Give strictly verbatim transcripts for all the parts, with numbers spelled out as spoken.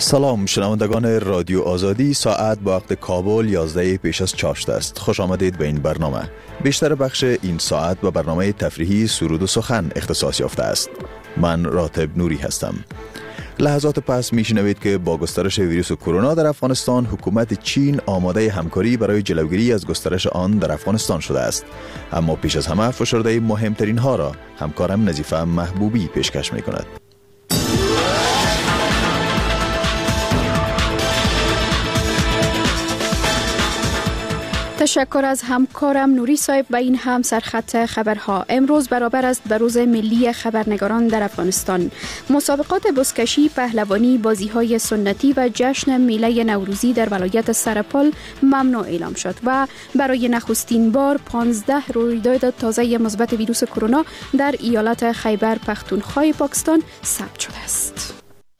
سلام شنوندگان رادیو آزادی، ساعت با وقت کابل یازده پیش از چاشت است. خوش آمدید به این برنامه. بیشتر بخش این ساعت با برنامه تفریحی سرود و سخن اختصاص یافته است. من راتب نوری هستم. لحظات پس میشنوید که با گسترش ویروس کرونا در افغانستان، حکومت چین آماده همکاری برای جلوگیری از گسترش آن در افغانستان شده است. اما پیش از همه فشرده مهمترین ها را همکارم نظیفه محبوبی پیشکش میکند. تشکر از همکارم نوری صاحب و این هم سرخط خبرها. امروز برابر است به روز ملی خبرنگاران در افغانستان. مسابقات بزکشی، پهلوانی، بازی‌های سنتی و جشن میله نوروزی در ولایت سرپال ممنوع اعلام شد و برای نخستین بار پانزده رویداد تازه مثبت ویروس کرونا در ایالت خیبر پختونخوا پاکستان ثبت شده است.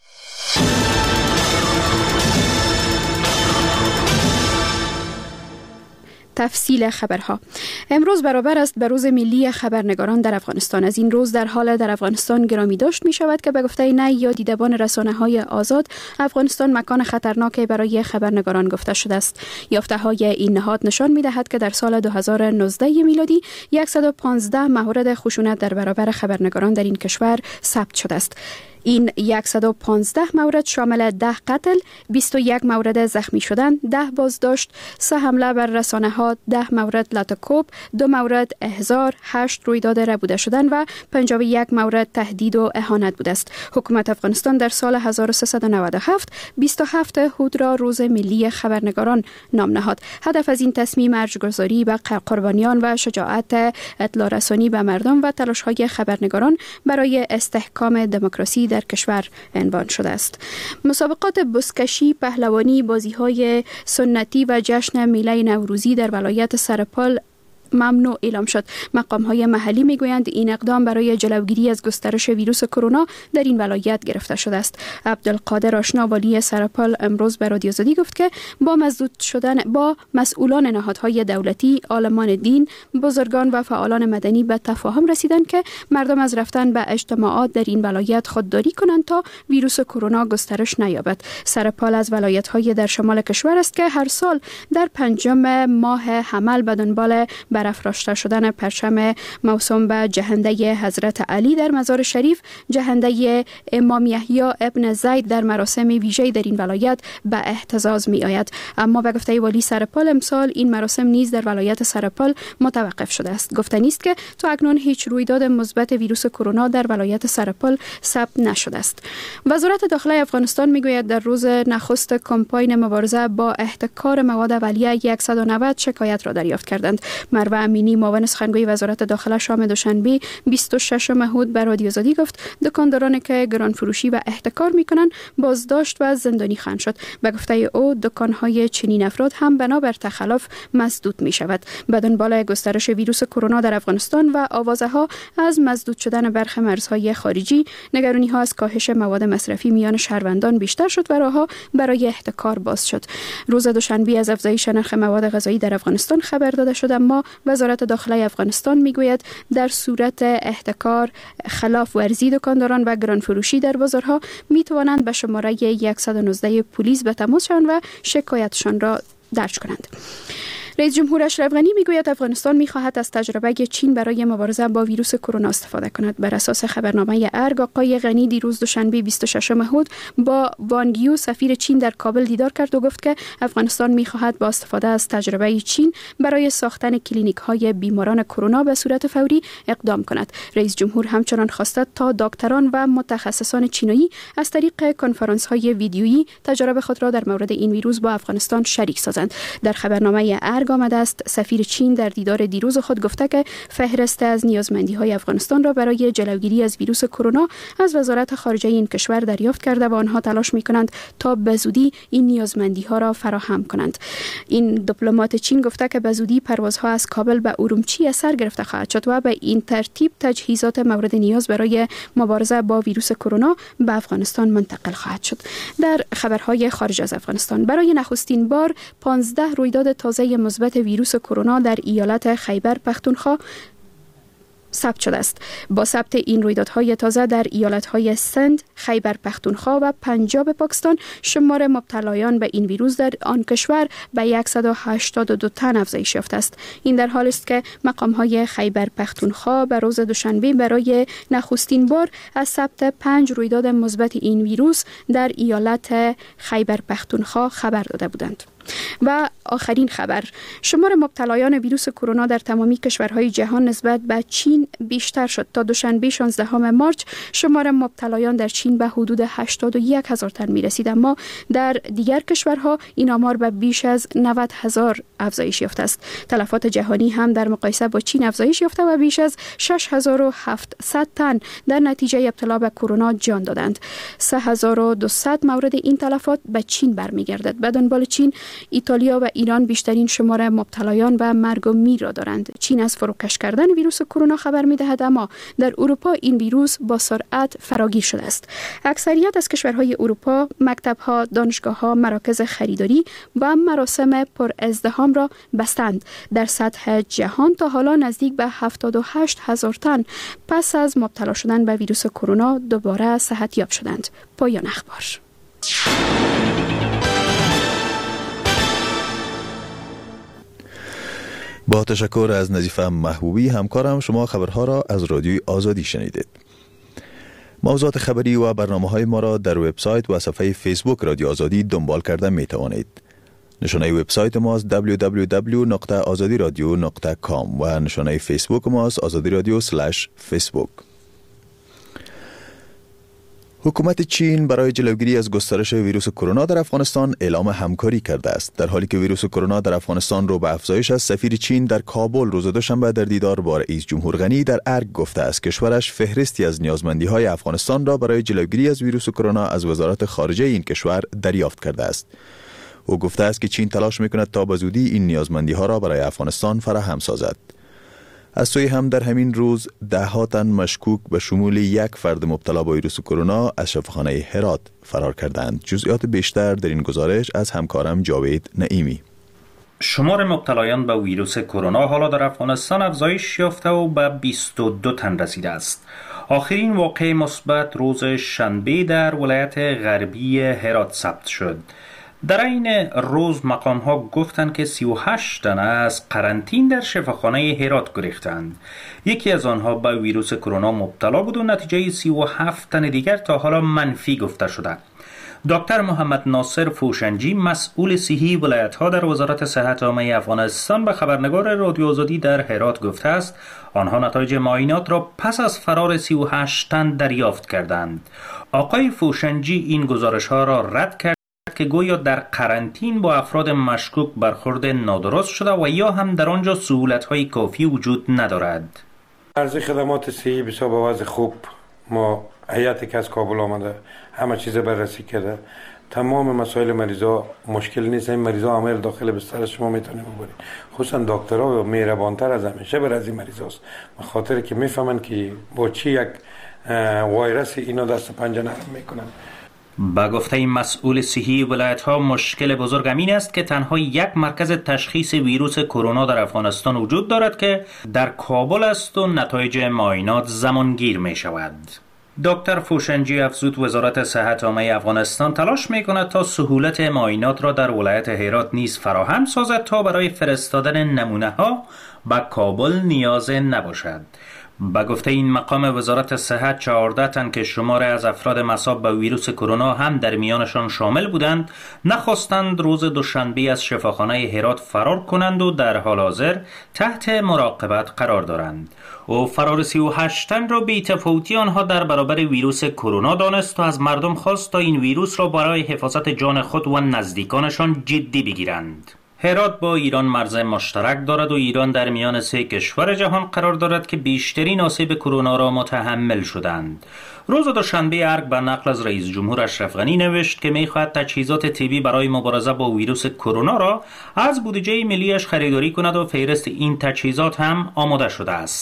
تفصیل خبرها. امروز برابر است به روز ملی خبرنگاران در افغانستان. از این روز در حال در افغانستان گرامی داشت می شود که به گفته نی یا دیدبان رسانه های آزاد، افغانستان مکان خطرناکی برای خبرنگاران گفته شده است. یافته های این نهاد نشان می دهد که در سال دو هزار و نوزده میلادی صد و پانزده مورد خشونت در برابر خبرنگاران در این کشور ثبت شده است. این صد و پانزده مورد شامل ده قتل، بیست و یک مورد زخمی شدن، ده بازداشت، سه حمله بر رسانه ها، ده مورد لاتوکوب، دو مورد احضار، هشت رویداد ربوده شدن و پنجاه و یک مورد تهدید و اهانت بوده است. حکومت افغانستان در سال هزار و سیصد و نود و هفت بیست و هفت هود را روز ملی خبرنگاران نام نهاد. هدف از این تصمیم ارزش‌گذاری به قربانیان و شجاعت اطلاع رسانی به مردم و تلاش‌های خبرنگاران برای استحکام دموکراسی در کشور عنوان شده است. مسابقات بزکشی، پهلوانی، بازی‌های سنتی و جشن میله نوروزی در ولایت سرپال ممنوع اعلام شد. مقام‌های محلی میگویند این اقدام برای جلوگیری از گسترش ویروس کرونا در این ولایت گرفته شده است. عبدالقادر آشنا والی سرپال امروز به رادیو آزادی گفت که با مسدود شدن با مسئولان نهادهای دولتی، عالمان دین، بزرگان و فعالان مدنی به تفاهم رسیدند که مردم از رفتن به اجتماعات در این ولایت خودداری کنند تا ویروس کرونا گسترش نیابد. سرپال از ولایت‌های در شمال کشور است که هر سال در پنجم ماه حمل به دنبال برافراشته شدن پرچم موسوم به جهنده حضرت علی در مزار شریف، جهنده امام یحیی ابن زید در مراسم ویژه در این ولایت به احتزاز می آید. اما به گفته والی سرپال امسال این مراسم نیز در ولایت سرپال متوقف شده است. گفتنی است که تا اکنون هیچ رویداد مثبت ویروس کرونا در ولایت سرپال ثبت نشده است. وزارت داخله افغانستان می گوید در روز نخست کمپاین مبارزه با احتکار مواد اولیه صد و نود شکایت را دریافت کردند. مروه امینی معاون سخنگوی وزارت داخله شام دوشنبه بیست و ششم هود به رادیو آزادی گفت دکاندارانی که گران فروشی و احتکار میکنند بازداشت و زندانی خواهند شد. به گفته او دکانهای چنین افراد هم بنابر تخلف مسدود می شود. به دنبال گسترش ویروس کرونا در افغانستان و آوازه ها از مسدود شدن برخی مرزهای خارجی، نگرانی ها از کاهش مواد مصرفی میان شهروندان بیشتر شد و راهها برای احتکار باز شد. روز دوشنبه از افزایش نرخ مواد غذایی در افغانستان خبر داده شد، اما وزارت داخله افغانستان میگوید در صورت احتکار، خلاف ورزی دکانداران و گرانفروشی در بازارها می توانند به شماره صد و نوزده پلیس به تماس شوند و شکایتشان را درج کنند. رئیس جمهور اشرف غنی میگوید افغانستان میخواهد از تجربه چین برای مبارزه با ویروس کرونا استفاده کند. بر اساس خبرنامه ارگ، آقای غنی دیروز دوشنبه بیست و ششم هود با وانگ یو سفیر چین در کابل دیدار کرد و گفت که افغانستان میخواهد با استفاده از تجربه چین برای ساختن کلینیک های بیماران کرونا به صورت فوری اقدام کند. رئیس جمهور همچنان خواسته تا دکتران و متخصصان چینی از طریق کنفرانس های ویدیویی تجربه خود را در مورد این ویروس با افغانستان شریک سازند. در خبرنامه ارگ آمده است سفیر چین در دیدار دیروز خود گفته که فهرست از نیازمندی‌های افغانستان را برای جلوگیری از ویروس کرونا از وزارت خارجه این کشور دریافت کرده و آنها تلاش می‌کنند تا به زودی این نیازمندی‌ها را فراهم کنند. این دیپلمات چین گفته که به زودی پروازها از کابل به ارومچی اثر گرفته خواهد شد و به این ترتیب تجهیزات مورد نیاز برای مبارزه با ویروس کرونا به افغانستان منتقل خواهد شد. در خبرهای خارج از افغانستان برای نخستین بار پانزده رویداد تازه مثبت ویروس کرونا در ایالت خیبر پختونخوا ثبت شده است. با ثبت این رویدادهای تازه در ایالت‌های سند، خیبر پختونخوا و پنجاب پاکستان شمار مبتلایان به این ویروس در آن کشور به صد و هشتاد و دو تن افزایش یافته است. این در حالی است که مقام‌های خیبر پختونخوا به روز دوشنبه برای نخستین بار از ثبت پنج رویداد مثبت این ویروس در ایالت خیبر پختونخوا خبر داده بودند. و آخرین خبر، شمار مبتلایان ویروس کرونا در تمامی کشورهای جهان نسبت به چین بیشتر شد. تا دوشنبه شانزدهم مارس شمار مبتلایان در چین به حدود هشتاد و یک هزار تن می رسید، اما در دیگر کشورها این آمار به بیش از نود هزار افزایش یافته است. تلفات جهانی هم در مقایسه با چین افزایش یافته و بیش از شش هزار و هفتصد تن در نتیجه ابتلا به کرونا جان دادند. سه هزار و دویست مورد این تلفات به چین برمیگردد. به دنبال چین ایتالیا و ایران بیشترین شمار مبتلایان و مرگ و میر را دارند. چین از فروکش کردن ویروس کرونا خبر می‌دهد، اما در اروپا این ویروس با سرعت فراگیر شده است. اکثریت از کشورهای اروپا مکتب‌ها، دانشگاه‌ها، مراکز خریداری و مراسم پر ازدحام را بستند. در سطح جهان تا حالا نزدیک به هفتاد و هشت هزار تن پس از مبتلا شدن به ویروس کرونا دوباره صحتیاب شدند. پایان اخبار. با تشکر از نظیفه محبوبی همکارم، شما خبرها را از رادیوی آزادی شنیدید. موضوعات خبری و برنامه‌های ما را در وبسایت و صفحه فیسبوک رادیو آزادی دنبال کرده می توانید. نشانه وبسایت ما است دبلیو دبلیو دبلیو دات آزادی رادیو دات کام و نشانه فیسبوک ما است آزادی رادیو اسلش فیسبوک. حکومت چین برای جلوگیری از گسترش ویروس کرونا در افغانستان اعلام همکاری کرده است. در حالی که ویروس کرونا در افغانستان رو به افزایش است، سفیر چین در کابل روز دوشنبه در دیدار با رئیس جمهور غنی در ارگ گفته است کشورش فهرستی از نیازمندی‌های افغانستان را برای جلوگیری از ویروس کرونا از وزارت خارجه این کشور دریافت کرده است. او گفته است که چین تلاش می‌کند تا به زودی این نیازمندی‌ها را برای افغانستان فراهم سازد. از سوی هم در همین روز ده ها تن مشکوک به شمول یک فرد مبتلا با ویروس کرونا از شفاخانه هرات فرار کردند. جزئیات بیشتر در این گزارش از همکارم جاوید نعیمی. شمار مبتلایان به ویروس کرونا حالا در افغانستان افزایش یافته و به بیست و دو تن رسیده است. آخرین واقعه مثبت روز شنبه در ولایت غربی هرات ثبت شد. در این روز مقام ها گفتند که سی و هشت تن از قرنطین در شفاخانه هرات گریختند. یکی از آنها به ویروس کرونا مبتلا بود و نتیجه سی و هفت تن دیگر تا حالا منفی گفته شده. دکتر محمد ناصر فوشنجی مسئول صحی ولایت ها در وزارت صحت عامه افغانستان به خبرنگار رادیو آزادی در هرات گفته است آنها نتایج معاینات را پس از فرار سی و هشت تن دریافت کردند. آقای فوشنجی این گزارش ها را رد کرد که گویا در قرنطین با افراد مشکوک برخورد نادرست شده و یا هم در آنجا سهولت‌های کافی وجود ندارد. عرض خدمات صحی بسیار به وضع خوب، ما هیئتی که از کابل آمده همه چیز بررسی کرده، تمام مسائل مریضا مشکل نیست. این مریضا عامل داخل بستر شما میتونه ببرید، خصوصا دکترها و مهربانتر از همیشه بر از این مریضاست، به خاطر که میفهمن که با چی یک ویروس اینا دست پنجه نرم میکنن. با گفته این مسئول صحی ولایت ها مشکل بزرگ این است که تنها یک مرکز تشخیص ویروس کرونا در افغانستان وجود دارد که در کابل است و نتایج معاینات زمانگیر می شود. دکتر فوشنجی افزود وزارت صحت عامه افغانستان تلاش می کند تا سهولت معاینات را در ولایت هرات نیز فراهم سازد تا برای فرستادن نمونه ها به کابل نیاز نباشد. با گفته این مقام وزارت صحت چهارده تن که شمار از افراد مصاب به ویروس کرونا هم در میانشان شامل بودند نخواستند روز دوشنبه از شفاخانه هرات فرار کنند و در حال حاضر تحت مراقبت قرار دارند. او فرار سی و هشت تن را بی تفاوتی آنها در برابر ویروس کرونا دانست و از مردم خواست تا این ویروس را برای حفاظت جان خود و نزدیکانشان جدی بگیرند. هرات با ایران مرز مشترک دارد و ایران در میان سه کشور جهان قرار دارد که بیشترین آسیب کرونا را متحمل شدند. روز دوشنبه ارگ به نقل از رئیس جمهور اشرف غنی نوشت که می‌خواهد تجهیزات طبی برای مبارزه با ویروس کرونا را از بودجه ملیش خریداری کند و فهرست این تجهیزات هم آماده شده است.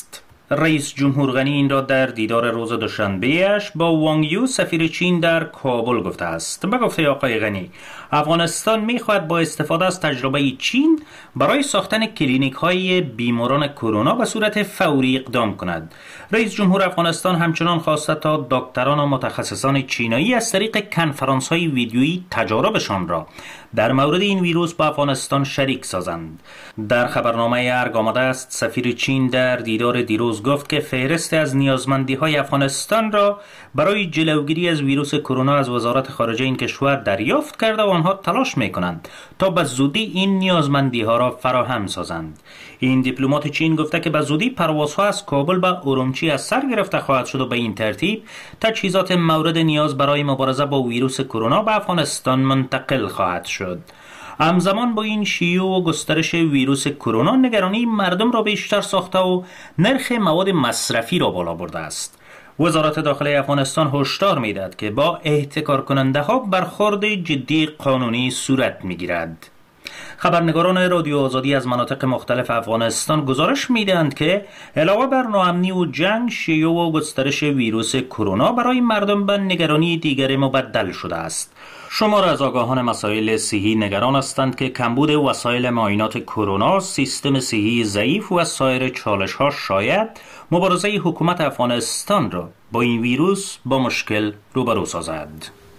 رئیس جمهور غنی این را در دیدار روز دوشنبه‌اش با وانگ یو سفیر چین در کابل گفته است. به گفته آقای غنی، افغانستان می‌خواهد با استفاده از تجربه چین برای ساختن کلینیک‌های بیماران کرونا به صورت فوری اقدام کند. رئیس جمهور افغانستان همچنان خواسته تا دکتران و متخصصان چینایی از طریق کنفرانس‌های ویدیویی تجاربشان را در مورد این ویروس با افغانستان شریک سازند. در خبرنامه ارگ آمده است سفیر چین در دیدار دیروز گفت که فهرست از نیازمندی‌های افغانستان را برای جلوگیری از ویروس کرونا از وزارت خارجه این کشور دریافت کرده و آنها تلاش می‌کنند تا به زودی این نیازمندی‌ها را فراهم سازند. این دیپلمات چین گفته که به زودی پروازها از کابل به ارومچی از سر گرفته خواهد شد و به این ترتیب تجهیزات مورد نیاز برای مبارزه با ویروس کرونا به افغانستان منتقل خواهد شد. همزمان با این شیوع و گسترش ویروس کرونا نگرانی مردم را بیشتر ساخته و نرخ مواد مصرفی را بالا برده است. وزارت داخلی افغانستان هشدار می‌دهد که با احتکار کننده ها برخورد جدی قانونی صورت می‌گیرد. خبرنگاران رادیو آزادی از مناطق مختلف افغانستان گزارش می‌دهند که علاوه بر ناامنی و جنگ، شیوع و گسترش ویروس کرونا برای مردم به نگرانی دیگر مبدل شده است. شمار از آگاهان مسائل صحی نگران هستند که کمبود وسایل معاینات کرونا، سیستم صحی ضعیف و سایر چالش‌ها شاید مبارزه حکومت افغانستان را با این ویروس با مشکل روبرو سازد.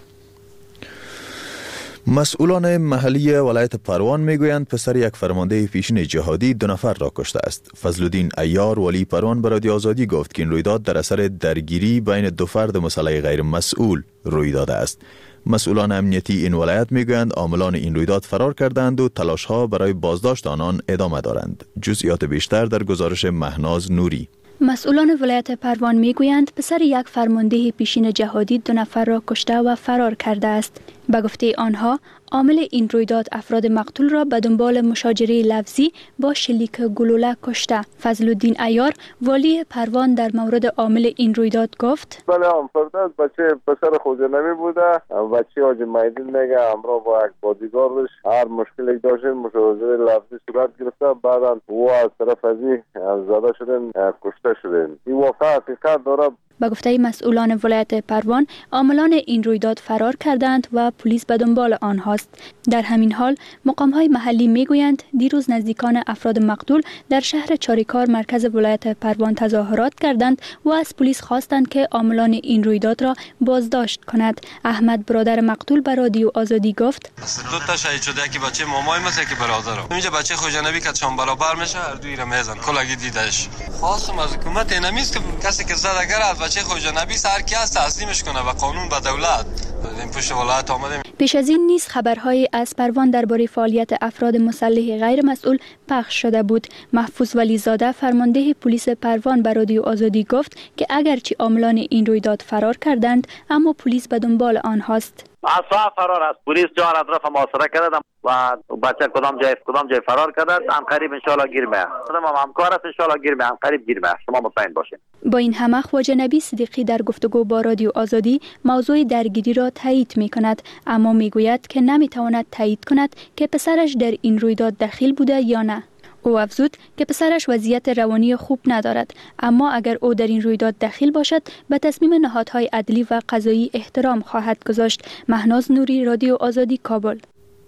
مسئولان محلی ولایت پروان میگویند پسر یک فرمانده پیشین جهادی دو نفر را کشته است. فضلالدین عیار ولی پروان به رادیو آزادی گفت که این رویداد در اثر درگیری بین دو فرد مسلح غیر مسئول روی داده است. مسئولان امنیتی این ولایت میگویند عاملان این رویداد فرار کردند و تلاش‌ها برای بازداشت آنان ادامه دارند. جزئیات بیشتر در گزارش مهناز نوری. مسئولان ولایت پروان میگویند پسر یک فرمانده پیشین جهادی دو نفر را کشته و فرار کرده است. به گفته آنها عامل این رویداد افراد مقتول را به دنبال مشاجره لفظی با شلیک گلوله کشته. فضلالدین عیار والی پروان در مورد عامل این رویداد گفت: بله، هم فرد بچه پسر خوجنمی بوده. بچه حاج میدین میگه همراه با یک بادیگاردش هر مشکلی داشتن مشاجره لفظی صورت گرفته، بعدا او از طرف ازی زده شدن، کشته شدن. این واقعا حقیقت داره. به گفته مسئولان ولایت پروان عاملان این رویداد فرار کردند و پلیس به دنبال آنهاست. در همین حال مقام‌های محلی میگویند دیروز نزدیکان افراد مقتول در شهر چاریکار مرکز ولایت پروان تظاهرات کردند و از پلیس خواستند که عاملان این رویداد را بازداشت کند. احمد برادر مقتول به رادیو آزادی گفت: دو تا شهید شده که بچه مامای مثل که برادرم. اینجا بچه خوجنبی که چون برابر میشه هر دوی را میزن. کلاگی دیدش. خواستم از حکومت اینمیست که کسی که زد اگر از بچه خوجنبی سر کی است تسلیمش کنه و قانون به دولت. این پشت ولایت آمده. پیش از این نیز خبرهای از پروان درباره فعالیت افراد مسلح غیر مسئول پخش شده بود. محفوظ ولیزاده فرمانده پلیس پروان به رادیو آزادی گفت که اگرچه عاملان این رویداد فرار کردند اما پلیس به دنبال آنهاست. اصلا فرار است. پلیس جان اطراف محاصره کرده و بچه کدام جای کدام جای فرار کرده، هم قریب ان شاء الله گیر میاد. ما همکار است، ان شاء الله گیر میاد، هم قریب گیر میاد. شما مطمئن باشین. با این همه خواجه نبی صدیقی در گفتگو با رادیو آزادی موضوع درگیری را تایید می کند، اما می گوید که نمی تواند تایید کند که پسرش در این رویداد دخیل بوده یا نه. او افزود که پسرش وضعیت روانی خوب ندارد، اما اگر او در این رویداد دخیل باشد به تصمیم نهادهای عدلی و قضایی احترام خواهد گذاشت. مهناز نوری، رادیو آزادی، کابل.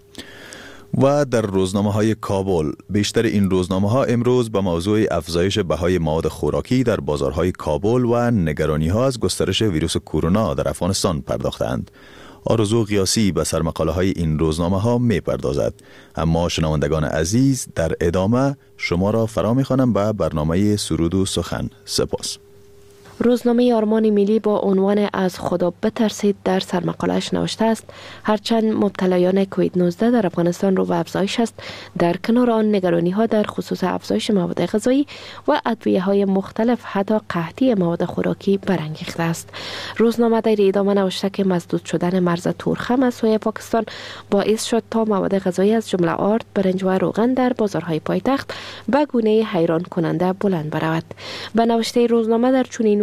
و در روزنامه های کابل، بیشتر این روزنامه ها امروز به موضوع افزایش بهای مواد خوراکی در بازارهای کابل و نگرانی ها از گسترش ویروس کرونا در افغانستان پرداختند. آرزو قیاسی به سرمقاله های این روزنامه ها می پردازد. اما شنوندگان عزیز، در ادامه شما را فرا می خوانم به برنامه سرود و سخن. سپاس. روزنامه آرمان ملی با عنوان از خدا بترسید در سرمقاله‌اش نوشته است هرچند مبتلایان کووید نوزده در افغانستان رو به افزایش است، در کنار آن نگرانی ها در خصوص افزایش مواد غذایی و ادویه های مختلف حتی قحطی مواد خوراکی برانگیخته است. روزنامه در ادامه نوشته که مسدود شدن مرز تورخم از سوی پاکستان باعث شد تا مواد غذایی از جمله آرد، برنج و روغن در بازارهای پایتخت به گونه حیران کننده بلند برود. به نوشته روزنامه در چنین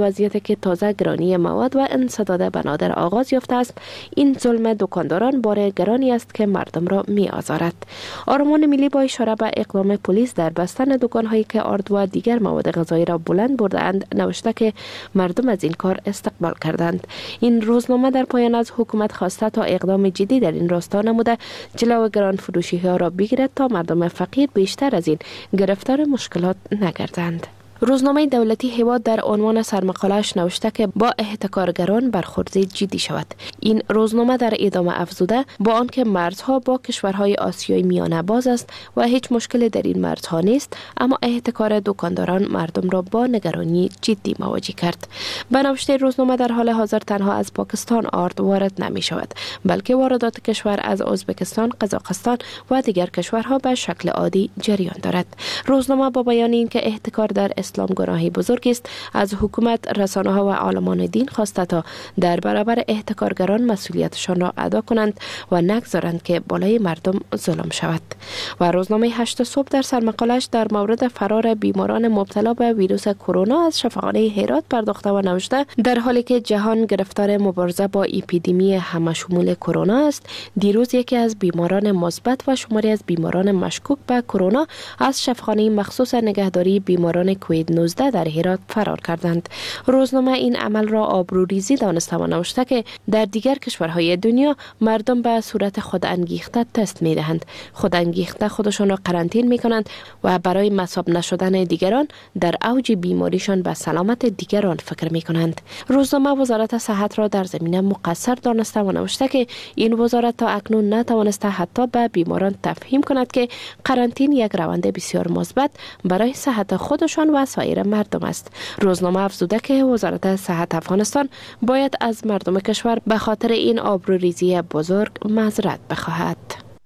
وضعیتی که تازه گرانی مواد و انسداد بنادر آغاز یافته است، این ظلم دکانداران بار گرانی است که مردم را می آزارد. آرمان ملی با اشاره به اقدام پلیس در بستن دکان‌هایی که آرد و دیگر مواد غذایی را بلند برده‌اند نوشته که مردم از این کار استقبال کردند. این روزنامه در پایان از حکومت خواسته تا اقدام جدی در این راستا نموده جلو گران فروشی ها را بگیرد تا مردم فقیر بیشتر از این گرفتار مشکلات نگردند. روزنامه دولتی هیواد در عنوان سرمقاله‌اش نوشته که با احتکارگران برخورد جدی شود. این روزنامه در ادامه افزوده با آنکه مرزها با کشورهای آسیای میانه باز است و هیچ مشکلی در این مرزها نیست، اما احتکار دکانداران مردم را با نگرانی جدی مواجه کرد. به نوشته روزنامه در حال حاضر تنها از پاکستان آرد وارد نمی شود، بلکه واردات کشور از ازبکستان، قزاقستان و دیگر کشورها به شکل عادی جریان دارد. روزنامه با بیان اینکه احتکار در اسلام گناهی بزرگ است، از حکومت، رسانه‌ها و عالمان دین خواسته تا در برابر احتکارگران مسئولیتشان را ادا کنند و نگذارند که بالای مردم ظلم شود. و روزنامه هشت صبح در سرمقاله‌اش در مورد فرار بیماران مبتلا به ویروس کرونا از شفاخانه هرات پرداخته و نوشته در حالی که جهان گرفتار مبارزه با اپیدمی همشمول کرونا است، دیروز یکی از بیماران مثبت و شماری از بیماران مشکوک به کرونا از شفاخانه مخصوص نگهداری بیماران کووید نوزده در هرات فرار کردند. روزنامه این عمل را آبروریزی دانسته و نوشته که در دیگر کشورهای دنیا مردم به صورت خود انگیخته تست می دهند، خود انگیخته خودشان را قرنطین می کنند و برای مصاب نشدن دیگران در اوج بیماریشان به سلامت دیگران فکر می کنند. روزنامه وزارت صحت را در زمینه مقصر دانسته و نوشته که این وزارت تا اکنون نتوانسته حتی به بیماران تفهیم کند که قرنطین یک روند بسیار مثبت برای صحت خودشان و سایر مردم است. روزنامه افزوده که وزارت صحت افغانستان باید از مردم کشور به خاطر این آبروریزی بزرگ معذرت بخواهد.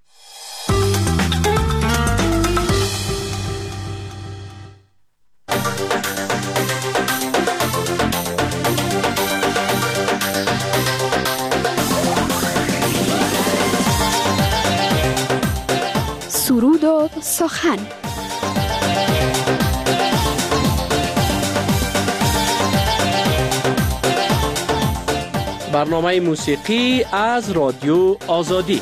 سرود و سخن. برنامه موسیقی از رادیو آزادی.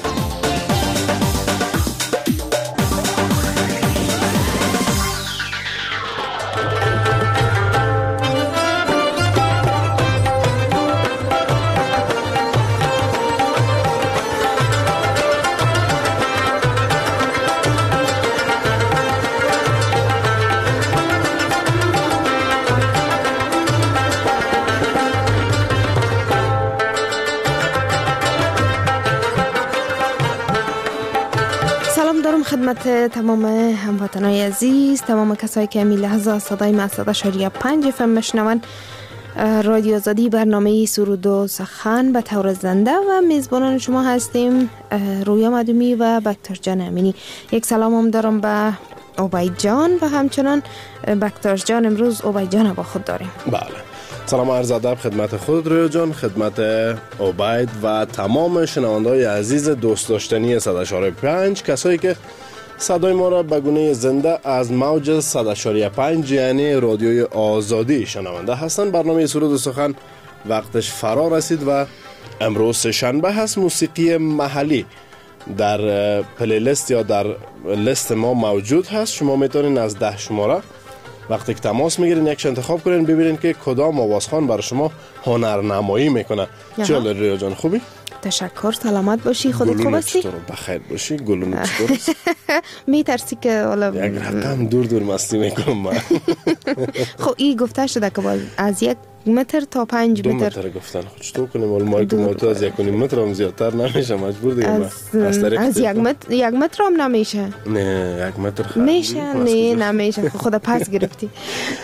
خدمت تمام هموطنای عزیز، تمام کسایی که امی لحظه صدای مصد شریعه پنج اف ام مشنون رادیو آزادی، برنامه سرود و سخن به طور زنده و میزبانان شما هستیم رویا مدومی و بکتر جان امینی. یک سلام هم دارم به عبید جان و همچنان بکتر جان. امروز عبید جان با خود داریم. بله، سلام عرض ادب خدمت خود رویا جان، خدمت عبید و تمام شنونده‌های عزیز دوست داشتنی صد و چهار و پنج، کسایی که صدای ما را به گونه زنده از موج صد و چهار و پنج یعنی رادیوی آزادی شنونده هستند. برنامه سرود و سخن وقتش فرا رسید و امروز شنبه هست. موسیقی محلی در پلیلیست یا در لیست ما موجود هست. شما میتونین از ده شماره وقتی که تماس میگیرین یکش انتخاب کنین، ببینین که کدام آوازخوان برای شما هنرنمایی میکنه. چه حال ریا جان؟ خوبی؟ تشکر، سلامت باشی. خودت خوب هستی؟ گلون چطور؟ بخیر باشی. گلون چطور است؟ میترسی که حالا یک رقم دور دور مستی میکنم من. خب این گفته شده که باید از یک متر تا پنج دو متر متر گفتن. خود چطور کنیم؟ ولی ما که موتو از یک و نیم متر هم زیادتر نمیشه، مجبور دیگه از, از, از یک متر یک متر هم نمیشه. نه یک متر خیلی میشه. نه نمیشه، خدا پس گرفتی.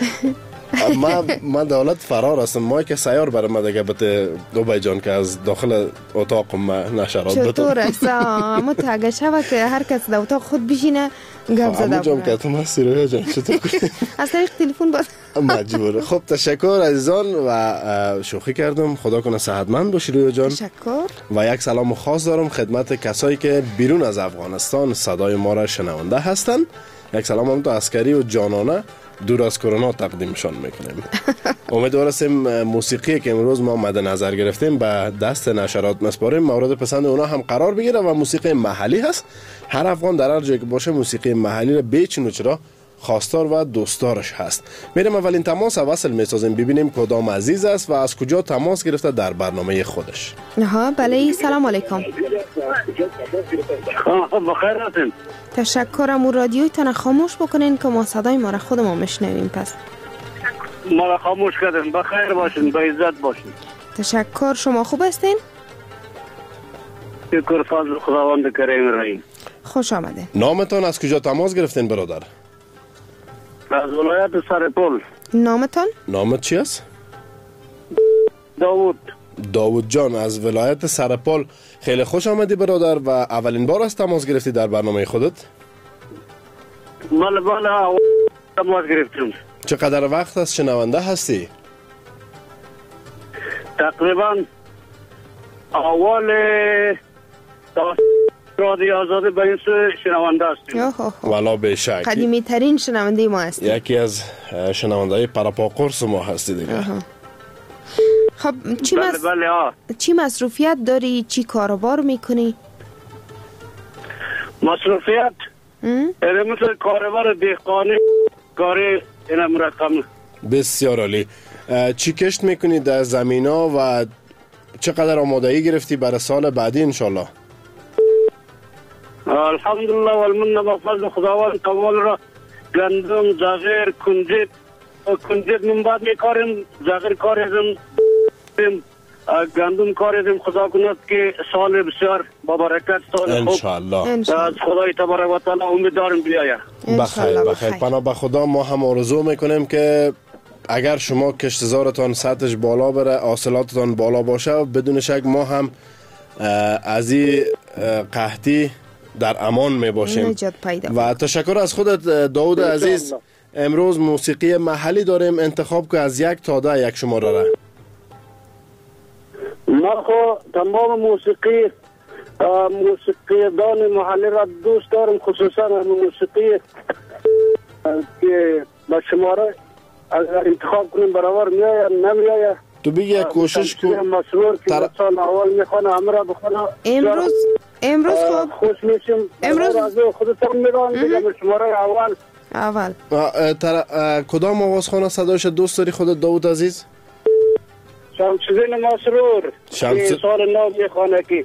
ما ما دولت فرار هستم. ما که سیار برای ما دیگه بته عبید جان که از داخل اتاق ما نشرات بتون چطور است؟ اما تا اگه شوه که هر کس در اتاق خود بشینه گپ زده بود. جام که تو مستی رویا جان چطور کنیم؟ از طریق تلفن باز مجبور. خب تشکر عزیزان و شوخی کردم. خدا کنه صحتمند باشی رویا جان. تشکر. و یک سلام خاص دارم خدمت کسایی که بیرون از افغانستان صدای ما را شنونده هستند. یک سلام هم تو عسکری و جانانه دور از کرونا تقدیمشان میکنیم. امیدوار هستیم موسیقی که امروز ما مد نظر گرفتیم به دست نشرات مسپاریم مورد پسند اونا هم قرار بگیره و موسیقی محلی هست. هر افغان در هر جایی که باشه موسیقی محلی را بیچین و چرا خواستار و دوستدارش هست. میریم اولین تماس وصل میسازیم ببینیم کدام عزیز است و از کجا تماس گرفته در برنامه خودش. ها بله سلام علیکم. بخیر هستین. تشکرم. و رادیویتان خاموش بکنین که ما صدای ما را خودمون میشنویم. پس ما را خاموش کردین. بخیر باشین، به عزت باشین. تشکر. شما خوب هستین؟ شکر فضل خداوند کریم رحیم. خوش آمده. نامتان از کجا تماس گرفتین برادر؟ از ولایت سرپل. نامتان؟ نامت چی است؟ داوود. داوود جان از ولایت سرپل. خیلی خوش آمدی برادر و اولین بار است تماس گرفتی در برنامه خودت؟ بله بله تماس گرفتیم. چقدر وقت است شنونده هستی؟ تقریبا اول رادیو آزادی به این شنونده هستیم. والا به شک قدیمی ترین شنونده ما هستی. یکی از شنونده پراپاقرس ما هستی دیگه. خب چی, بله مص... بله چی مصروفیت داری؟ چی کاروبار میکنی؟ مصروفیت؟ اینه مثل کاروبار دهقانی کاری اینم رقم. بسیار عالی. چی کشت میکنی در زمینا و چقدر آمادگی گرفتی برای سال بعدی انشالله؟ الحمدلله والمنه با فضل خداوند کمال را گندم زغیر کنجد کنجد من بعد میکاریم زغیر کاریم گندم کاریم. خدا کند که سال بسیار با برکت سال خوب انشالله از خدای تبارک و تعالی امید داریم بیاید. بخیر بخیر. پناه به خدا. ما هم آرزو میکنیم که اگر شما کشتزارتان سطحش بالا بره حاصلاتتان بالا باشه بدون شک ما هم از این قحطی در امان می باشیم. و تشکر از خودت داود عزیز. امروز موسیقی محلی داریم، انتخاب که از یک تا ده یک شماره را. ما خو تمام موسیقی موسیقی دان محلی را دوست دارم، خصوصا موسیقی که با شماره اگر انتخاب کنیم برابر میآید نمیآید. تو بگی یک کوشش کن. مسرور که تر... سال اول میخوانه امرا بخوانه امروز امروز خوب خوش میشیم. امروز خودتان میران دیگه شماره اول اول تر... کدام آوازخانه صدایش دوست داری خودت داود عزیز؟ شمس‌الدین مسرور. شمس سال نو میخوانه که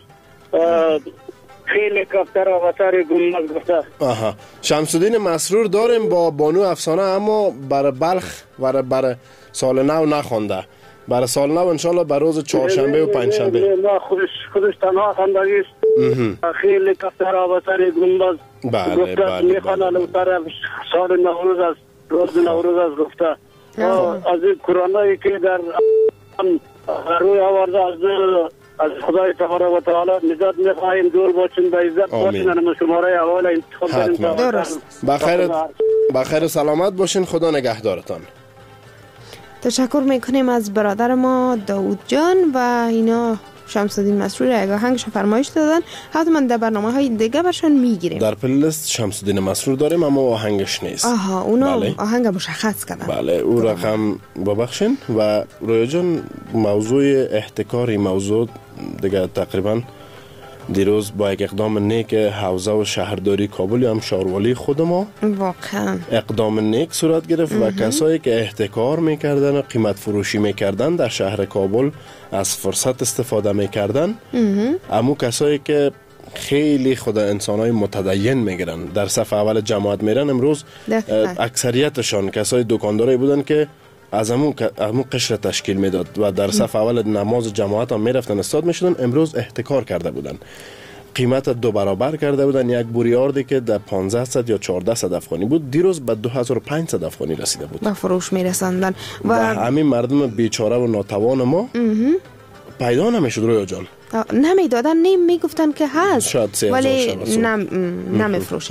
خیلی کفتر آواتر گمز گفته. آها شمس‌الدین مسرور داریم با بانو افسانه اما برای بلخ برای برای سال نو نخوانده. برای سال نو انشالله بر روز چهارشنبه و پنجشنبه. نه خودش خودش تنها خواندگی است. خیلی کفتر آواتر گمز بله بله میخوانه لوتر سال نوروز از روز نوروز از گفته. از این کرونایی که در روی آورده از از خدای تبارک و تعالی نجات می‌خواهیم. دور باشین به عزت باشین. من شماره اول انتخاب کردم. درست. بخیر بخیر و سلامت باشین. خدا نگهدارتان. تشکر میکنیم از برادر ما داوود جان و اینا شمس‌الدین مسرور یک آهنگش فرمایش دادن. حتما در برنامه های دیگه برشان میگیریم. در پلیلیست شمس‌الدین مسرور داریم اما آهنگش نیست. آها اونا بله. آهنگ مشخص کردن. بله او رقم ببخشین. و رویا جان موضوع احتکاری موضوع دیگه تقریبا دیروز با یک اقدام نیک حوزه و شهرداری کابل هم شاروالی خود ما واقعا اقدام نیک صورت گرفت و کسایی که احتکار میکردن و قیمت فروشی میکردن در شهر کابل از فرصت استفاده میکردن. اما کسایی که خیلی خود انسانای متدین میگیرن در صف اول جماعت میرن امروز اکثریتشان کسای دکانداری بودن که از همون همون قشر تشکیل میداد و در صف اول نماز جماعت هم میرفتن استاد میشدن. امروز احتکار کرده بودن، قیمت دو برابر کرده بودن. یک بوری آردی که در پانزده یا چهارده صد افغانی بود دیروز به دو هزار و پانصد افغانی رسیده بود. به فروش میرساندن و, و همین مردم بیچاره و ناتوان ما پیدا نمیشد رویا جان. نمیدادن، نمی میگفتن که هست شاید ولی نم نمیفروشیم.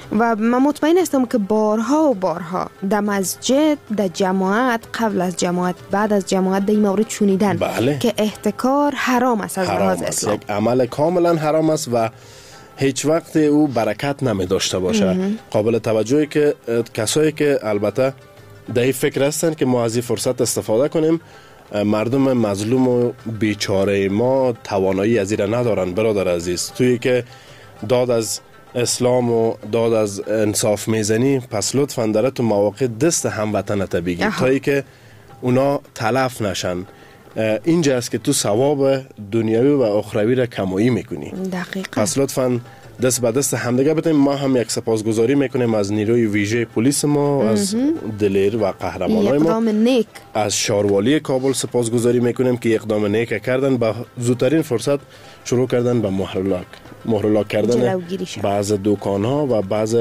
و من مطمئن هستم که بارها و بارها در مسجد، در جماعت، قبل از جماعت، بعد از جماعت در این مورد شنیدن بله. که احتکار حرام است از لحاظ اسلام. یک عمل کاملا حرام است و هیچ وقت او برکت نمی داشته باشه. قابل توجهی که کسایی که البته در این فکر هستن که ما از این فرصت استفاده کنیم، مردم مظلوم و بیچاره ما توانایی از این ندارن. برادر عزیز، تویی که داد از اسلام و داد از انصاف میزنی، پس لطفاً در تو مواقع دست هموطنت بگی تایی که اونا تلف نشن. اینجا است که تو ثواب دنیوی و اخروی را کمایی میکنی. دقیقاً. پس لطفاً دست به دست همدیگه بدیم. ما هم یک سپاسگزاری میکنیم از نیروی ویژه پلیس ما، امه. از دلیر و قهرمانای ما، نیک. از شاروالی کابل سپاسگزاری میکنیم که اقدام نیک کردن، با زودترین فرصت شروع کردن به مهرلاک مهرلاک کردن بعض دکان ها و بعض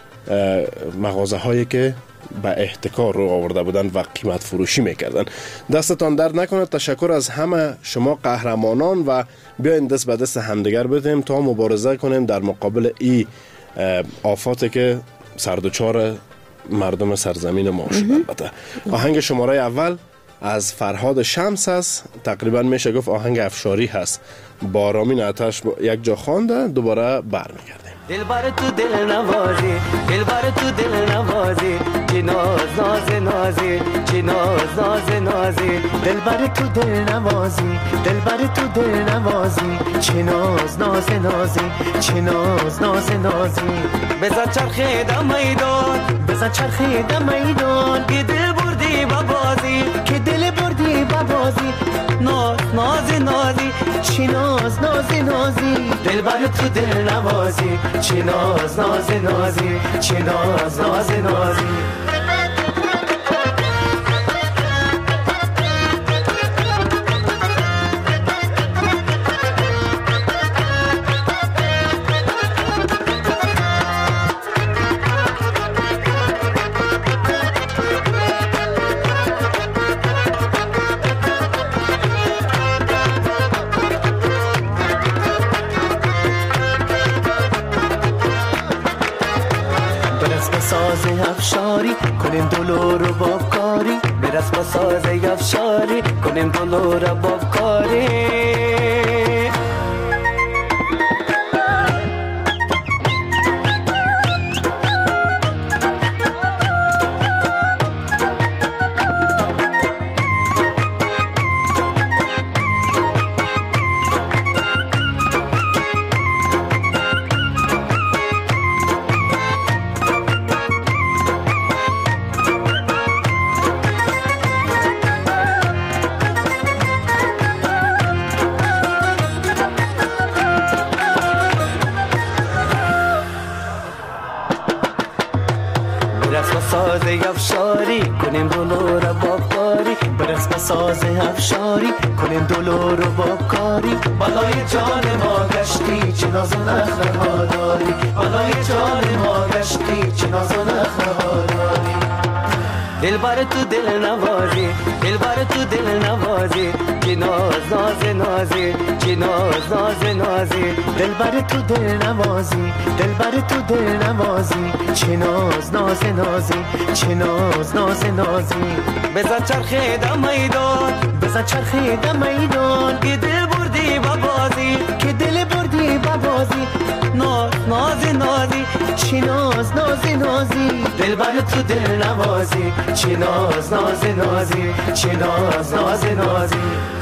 مغازه هایی که به احتکار رو آورده بودن و قیمت فروشی میکردن. دستتان درد نکنه. تشکر از همه شما قهرمانان و بیاین دست به دست همدیگر بدیم تا مبارزه کنیم در مقابل این آفاتی که سردوچار مردم سرزمین ما شد. البته آهنگ شماره اول از فرهاد شمس است، تقریبا میشه گفت آهنگ افشاری هست. با رامین آتش یک جا خوانده، دوباره برمیگردیم. دلبر تو دل نوازی، دلبر تو دل نوازی، چی ناز ناز نازی، چی ناز ناز نازی، دلبر تو دل نوازی، دلبر تو دل نوازی، چی ناز ناز نازی، چی ناز ناز نازی. بزن چرخه در میدان، بزن چرخه در میدان، که دل بردی با بازی، که دل بردی با بازی، ناز ناز نازی، چی ناز ناز نازی، دلبر تو دل نوازی، چی ناز ناز نازی، چی ناز ناز نازی. افشاری کنیم دلو رو با کاری، برس با سازه افشاری کنیم دلو رو با کاری. افشاری کنیم دلو رو با کاری، برس به ساز افشاری کنیم دلو رو با کاری. بالای جان ما گشتی چه ناز و نخره ها داری، بالای جان ما گشتی چه ناز و نخره ها داری. دلبر تو دل نوازی، دلبر تو دل نوازی، چی ناز ناز نازی، چی ناز ناز نازی، دلبر تو دل نوازی، دلبر تو دل نوازی، چی ناز ناز نازی، چی ناز ناز نازی. بزن چرخه در میدان، بزن چرخه در میدان، که دل بردی با بازی، که دل بردی با بازی، ناز ناز نازی، چی ناز ناز نازی، دلبر تو دل نوازی، چی ناز ناز نازی، چی ناز ناز نازی.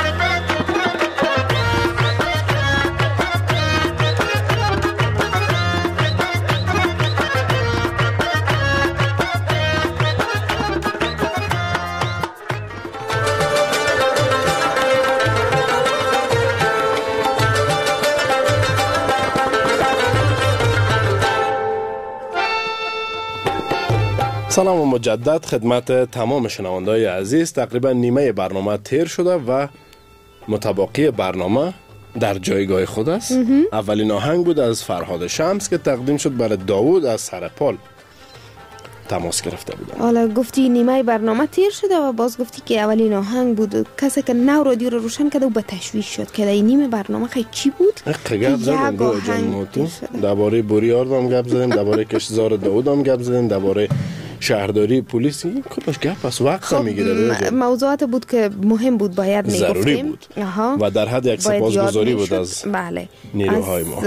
سلام و مجدد خدمت تمام شنونده‌های عزیز. تقریبا نیمه برنامه تیر شده و متباقی برنامه در جایگاه خود است. اولین آهنگ بود از فرهاد شمس که تقدیم شد برای داوود از سرپال. تماس گرفته بودن. حالا گفتی نیمه برنامه تیر شده و باز گفتی که اولین آهنگ بود. کسی که نو رادیو رو روشن کرده و به تشویش شد که این نیمه برنامه خیلی چی بود؟ گپ زدیم رو جان موتو درباره بوریار هم گپ زدیم، درباره کشتزار داوود هم گپ زدیم، درباره شهرداری پلیس. این کلاش گپ از وقت میگیره. موضوعات بود که مهم بود، باید میگفتیم ضروری بود و در حد یک سپاسگزاری بود از بله نیروهای ما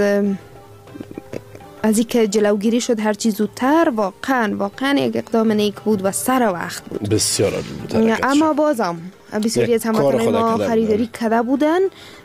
از اینکه جلوگیری شد هر چیز زودتر. واقعا واقعا یک اقدام نیک بود و سر وقت بود. بسیار عالی بود. اما بازم بسیاری از هموطنان ما خریداری کرده بودن.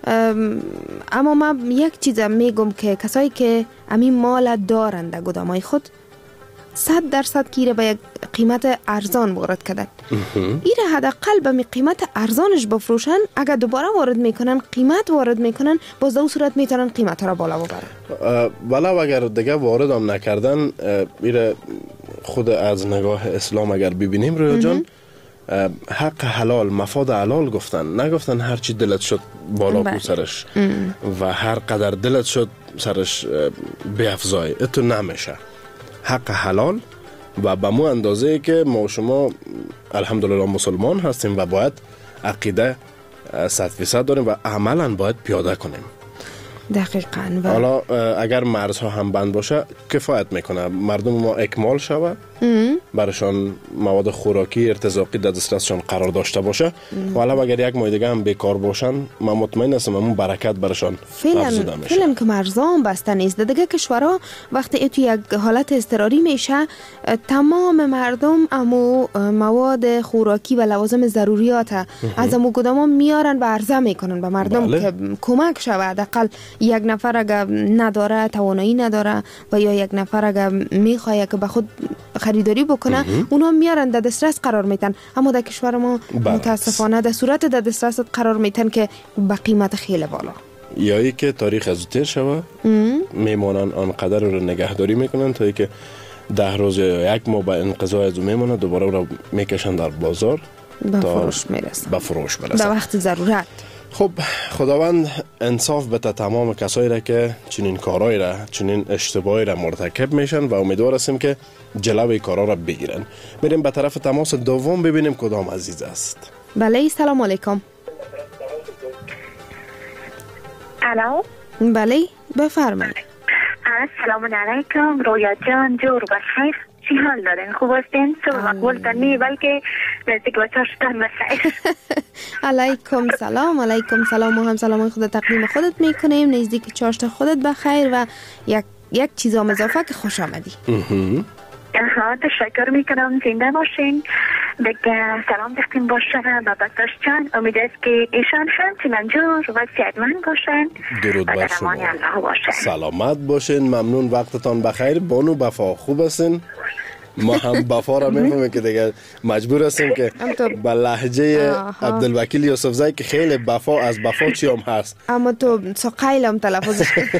اما من یک چیز میگم که کسایی که همین مال دارند در گدامای خود صد درصد گیره به یک قیمت ارزان وارد کردن. ایره حداقل به قیمت ارزانش بفروشن. اگر دوباره وارد میکنن قیمت وارد میکنن، باز در اون صورت میتونن قیمت ها را بالا ببرن. ولی اگر دیگه وارد هم نکردن، ایره خود از نگاه اسلام اگر ببینیم رویا جان، حق حلال مفاد حلال گفتن، نگفتن هر چی دلت شد بالا کو سرش و هر قدر دلت شد سرش بیافزای. اتو نمیشه. حق حلال و به مو اندازه که ما شما الحمدلله مسلمان هستیم و باید عقیده صد فیصد داریم و عملا باید پیاده کنیم. دقیقاً. حالا اگر مرزها هم بند باشه کفایت میکنه مردم ما اکمال شوه، برشان مواد خوراکی ارتزاقی در دسترسشان قرار داشته باشه. والا اگر یک ماه دیگه هم بیکار باشن، من مطمئن هستم اون برکت برشان افزوده میشه. فعلا که مرزام بسته نیست. دیگه کشورها وقتی تو یک حالت اضطراری میشه، تمام مردم امو مواد خوراکی و لوازم ضروریات از امو گداما میارن و عرضه میکنن به مردم. بله. که کمک شود. حداقل یک نفر اگر نداره، توانایی نداره و یا یک نفر اگر میخواد که به خود خریداری بکنه، اونا میارن در دسترس قرار میتن. اما در کشور ما متاسفانه در صورت در دسترس قرار میتن که به قیمت خیلی بالا. یا ای که تاریخ از تیر شوه میمونن آنقدر رو نگهداری میکنن تا ای که ده روز یا یک ماه به انقضای از میمونه، دوباره رو میکشن در بازار به فروش میرسن. به فروش برسن در وقت ضرورت. خب خداوند انصاف بده تمام کسایی را که چنین کارایی را، چنین اشتباهی را مرتکب میشن و امیدوار هستیم که جلوی کارا را بگیرن. بریم به طرف تماس دوم ببینیم کدام عزیز است. بله سلام علیکم. الو. بله بفرمایید. سلام علیکم رویا جان، جور بخیر. چی حال دارین؟ خوب هستین؟ صبح مقبول تنی بلکه نزدیک به چاشتن بخیر. علیکم سلام. علیکم سلام. ما هم سلام خود تقدیم خودت میکنیم. نزدیک چاشت خودت بخیر و یک یک چیز هم اضافه که خوش آمدی. ها تشکر میکنم. زنده باشین. دیگه سلام دختیم باشن بابتاش جان. امید است که ایشان هم چنانجور و صحتمند باشن. درود بر شما. سلامت باشین. ممنون وقتتان بخیر. بانو بفا خوب هستین؟ ما هم بفا را میفهمیم که دیگه مجبور هستیم که با لهجه عبدالوکیل یوسفزئی که خیلی بفا از بفا چی هم هست. اما تو سقیل هم تلفظش کنی.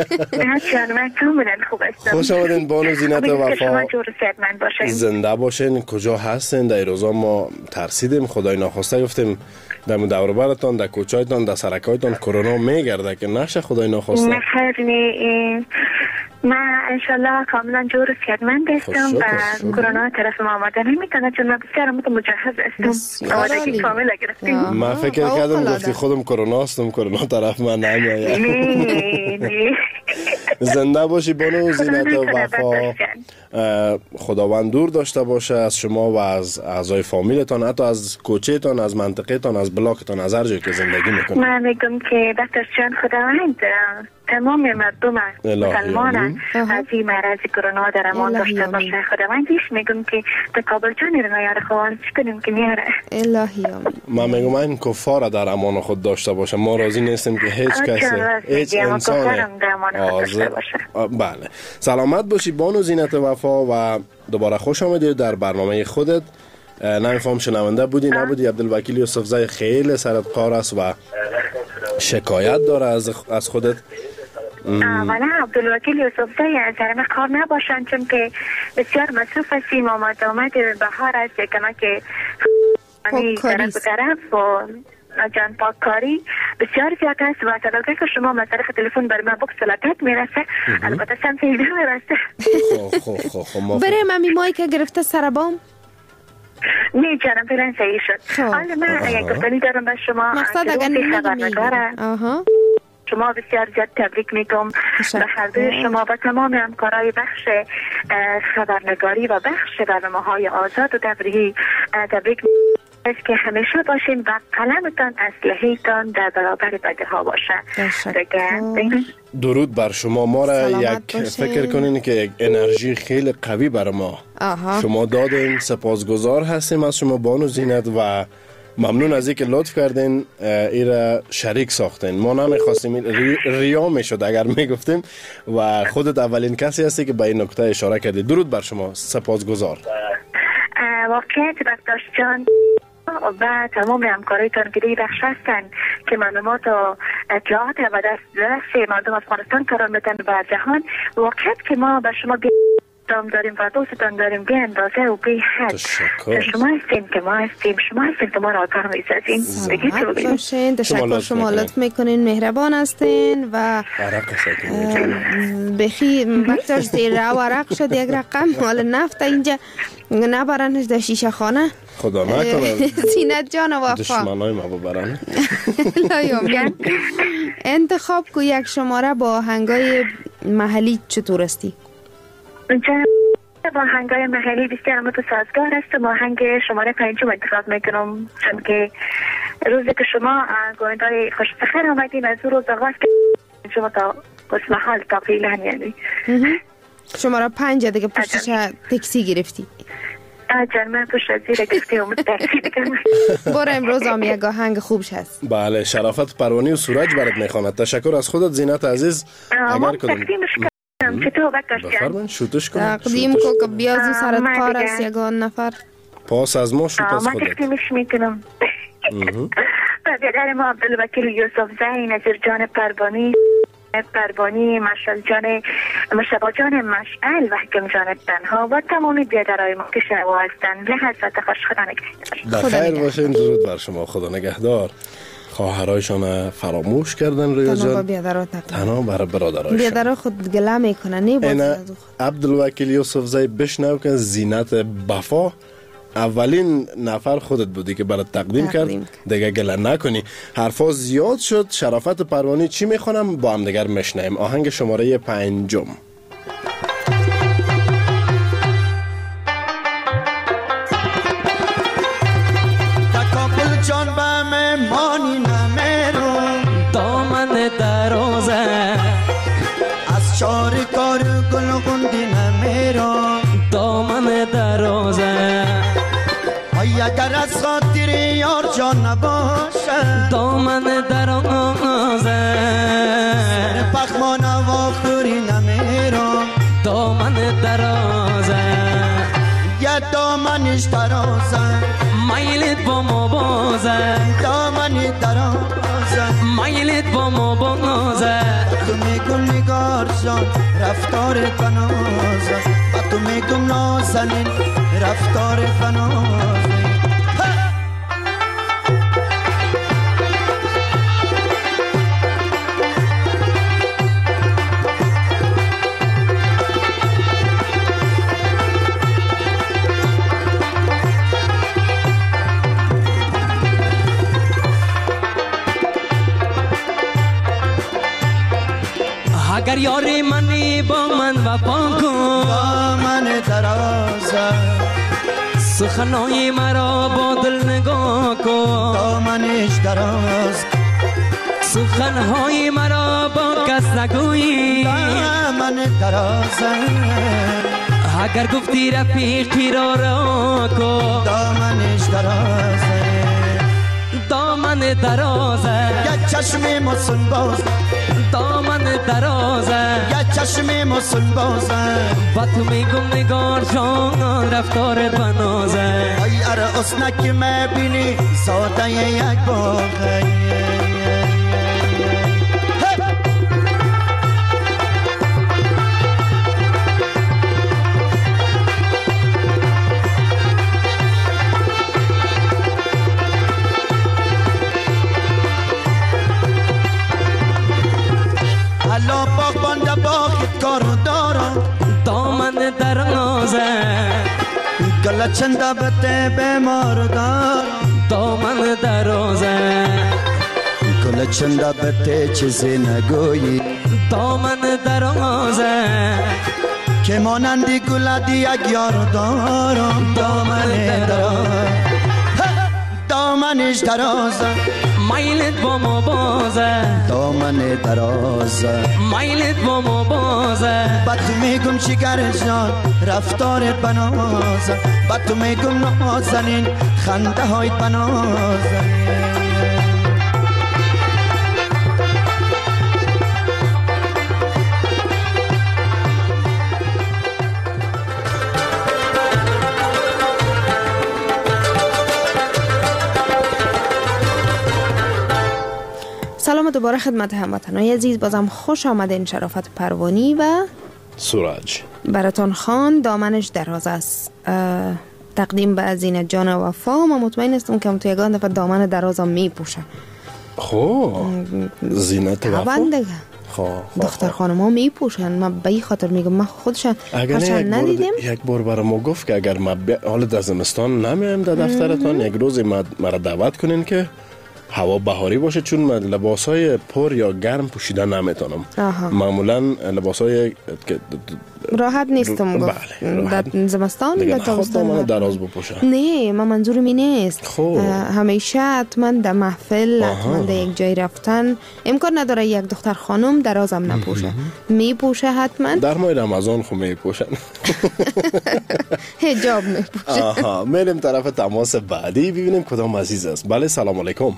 خوش آمدین بانو زینت وفا. زنده باشین. کجا هستین؟ در روزا ما ترسیدیم، خدای ناخواسته گفتیم در دور برتان، در کوچایتان، در سرکایتان کرونا میگرده که نشه خدای ناخواسته. نه خیر نی من انشالله کاملا جور صحتمند هستم و کرونا طرف ما آمده نمیتونه، چون من بسیار مجهز هستم. آمادگی کامل گرفتیم. من فکر کردم گفتی خودم کرونا هستم، کرونا طرف من نمیآید. نه زنده باشی بانو زینت وفا. خداوند دور داشته باشه از شما و از اعضای فامیلتان، حتی از کوچهتان، از منطقهتان، از بلاکتان، از هر جایی که زندگی میکنید. من میگم که دکتر جان خداوند تمام مردم مسلمان از این مرض کرونا در امان داشته باشه. خداوندیش میگم که در کابل جانی رو نیاره خوان چی کنیم که نیاره. الهی من میگم این کفار در امان خود داشته باشه. ما راضی نیستیم که هیچ کسی، هیچ انسان حاضر. بله سلامت باشی بانو زینت وفا و دوباره خوش آمدید در برنامه خودت. نمیفهم شنونده بودی نبودی، عبدالوکیل یوسفزئی خیلی سرت قار است و شکایت داره از از خودت. اولا عبدالوکیل یوسفزئی از درم کار نباشن، چون که بسیار مصروف هستیم. آمد آمد بهار است، کمک طرف طرف و جان پاککاری بسیار زیاد است و صداقت که شما از طریق تلفن بر ما بکسلاتت میرسه، البته سمت ایده میرسه. خب خب خب برای ممی مایی که گرفته سربام؟ نه جانم فعلا صحیح شد. حالا من یک گفتنی دارم به شما. مقصد اگر خبرنگاره شما بسیار زیاد تبریک میگم به هر دوی شما و تمام همکارای بخش خبرنگاری و بخش برنامه‌های آزاد و تفریحی تبریک میگم که همیشه باشین و قلمتان اسلحه‌تان در برابر بده ها باشه. درود بر شما. ما را یک فکر کنین که یک انرژی خیلی قوی بر ما آها. شما دادین، سپاسگزار هستیم از شما بانو زینت و ممنون از اینکه لطف کردین ایرا شریک ساختین. ما نمیخواستیم ری... ریا میشد اگر میگفتیم و خودت اولین کسی هستی که به این نکته اشاره کردی. درود بر شما، سپاسگزار. واقعیت بختاش جان و تمام همکارایتان که دیگه بخش هستن که معلومات و اطلاعات و دست دست مردم افغانستان قرار میدن به جهان، واقعیت که ما به شما دام داریم و دوستان داریم به اندازه و به حد. شما هستین که ما هستیم، شما هستین که ما را آکار میسازین. بگید رو بگید. تشکر، شما لطف میکنین، مهربان هستین و بخی بکتاش زیر و عرق شد یک رقم مال نفت اینجا نبرنش در شیشه خانه. خدا نکنه زینت جان و وفا دشمنای ما ببرن. لایوم انتخاب کو یک شماره با آهنگای محلی چطور استی؟ با آهنگای محلی بسیار متسازگار است. ما آهنگ شماره پنجم انتخاب میکنم چون که روزی که شما گویندای خوش سخر آمدین از روز آغاز که شما تا قسم حال تا فیلن یعنی شماره پنج دیگه پشتش تکسی گرفتی. آجان من پشت زیر گفته اومد تکسی دیگه. برو امروز هم یک آهنگ خوبش هست. بله، شرافت پروانی و سورج برات میخواند. تشکر از خودت زینت عزیز. اگر کدوم چطور بکتاش جان؟ بفرمایید شوتش کنم. تقدیم کو که بیازو سرت کار است یگان نفر. پاس از ما شوت از خودت. من تقدیمش میکنم. برادر ما عبدالوکیل یوسف زی، نظیر جان پروانی پروانی، مشعل جان مشتبه جان مشعل و حکم جان تنها و تمامی بیادرهای ما که شنوا هستند. لحظت خوش، خدا نگهدار. بخیر باشین. درود بر شما، خدا نگهدار. خواهرایشان فراموش کردن رویا جان، تنها برای برادرایشان. بیادرها خود گله میکنن. نی باید عبدالوکیل یوسف زی بشنو که زینت بفا اولین نفر خودت بودی که برات تقدیم کرد، دیگه گله نکنی. حرفا زیاد شد. شرافت پروانی چی میخونم با هم دیگر میشنیم. آهنگ شماره پنجم. مانی نمیرو دامن درازه از چار کار گل گندی نمیرو دامن درازه ای اگر از خاطر یار جان نباشه دامن درازه سر پخمان و خوری نمیرو دامن درازه یه دامنش درازه مایلت با ما بازه دامنی درازه مایلت با ما بازه تو میگم نگار جان رفتار فنازه و تو میگم نازنین رفتار فنازه اگر یاری منی با من وفا کن دامن درازه سخنای مرا با دل نگاه کن دامنش دراز سخنهای مرا با کس نگویی دامن درازه اگر گفتی رفیقی را را کن دامنش درازه دامن درازه یک چشم مسن باز دامن درازه یک چشم مسن بازه و تو میگم نگار جان رفتار بنازه ای اره اسنک میبینی ساده یک باغه کل چنده بته بیمار دارم دامن درازه کل چنده بته چیزی نگویی دامن درازه که مانندی گلدی یک یار دارم دامن درازه دامنش درازه مایلت با ما بازه دامن درازه مایلت با ما بازه با تو میگم شکر جان رفتارت بنازه با تو میگم نازنین خنده های بنازه سلام دوباره خدمت هموطنان عزیز. بازم خوش آمدین. شرافت پروانی و سورج براتان خان دامنش دراز است. تقدیم به زینت جان وفا. من مطمئن هستم که تو یگان دفعه دامن درازم می پوشن. خب زینت وفا خب دختر خانم ها می پوشن. من به این خاطر میگم من خودشان هرچند ندیدیم. یک بار برای ما گفت که اگر ما حال در زمستان نمیم در دفترتان یک روز مرا دعوت کنین که هوا بهاری باشه، چون من لباسای پر یا گرم پوشیدن نمیتونم. معمولا لباسای راحت نیستم گفت. بله در زمستان در تابستان من دراز بپوشم. نه من منظورم این نیست. خوب. همیشه حتما در محفل حتما در یک جای رفتن امکان نداره یک دختر خانم درازم نپوشه. می پوشه حتما. در ماه رمضان خو می پوشن. حجاب می پوشه. آها میریم طرف تماس بعدی ببینیم کدام عزیز است. بله سلام علیکم.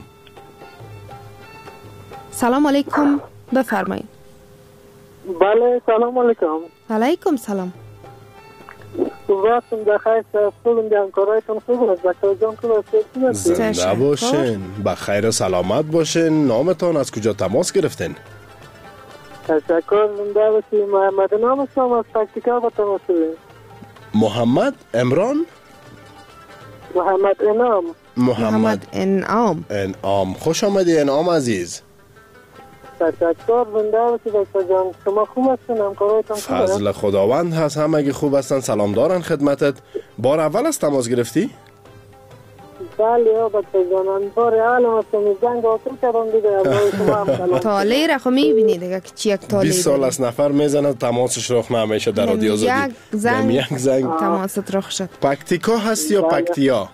سلام علیکم بفرمایید. بله سلام علیکم. علیکم سلام. وقتم بخیر. خوبم دیدم کارایتون خوب است. دکتر جان خوب است. زنده باشین. بخیر و سلامت باشین. نامتان از کجا تماس گرفتین؟ تشکر. زنده باشین. محمد نام هستم از پکتیکا با تماس گرفتم. محمد عمران؟ محمد انعام. محمد انعام. انعام خوش آمدی انعام عزیز. تشکر. زنده باشید دکتر جان. شما خوب هستین؟ همکارایتون خوب است؟ فضل خداوند هست. همگی خوب هستن. سلام دارن خدمتت. بار اول از تماس گرفتی؟ بله دکتر جان. بار اول هستم. زنگ آتون کردم دیگه. تاله را خو میبینی دیگه که چی یک تاله بیست سال از نفر میزنه تماسش رخ نمیشه در رادیو آزادی. یک زنگ یک زنگ تماست رخ شد. پکتیکا هست یا پکتیا؟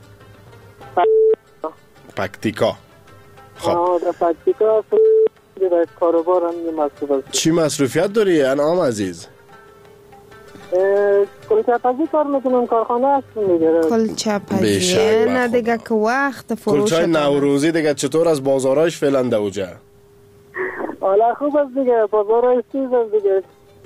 پکتیکا. خب در پکتیکا هست. در کاروبار هم مصروف است. چی مصروفیت داری انعام عزیز؟ کلچه پزی کار میکنم. کارخانه هستم دیگه. کلچه پزی نه دیگه که وقت فروش. کلچه نوروزی دیگه چطور از بازارایش فعلا دوجه؟ حالا خوب است دیگه. بازارایش چیز است دیگه.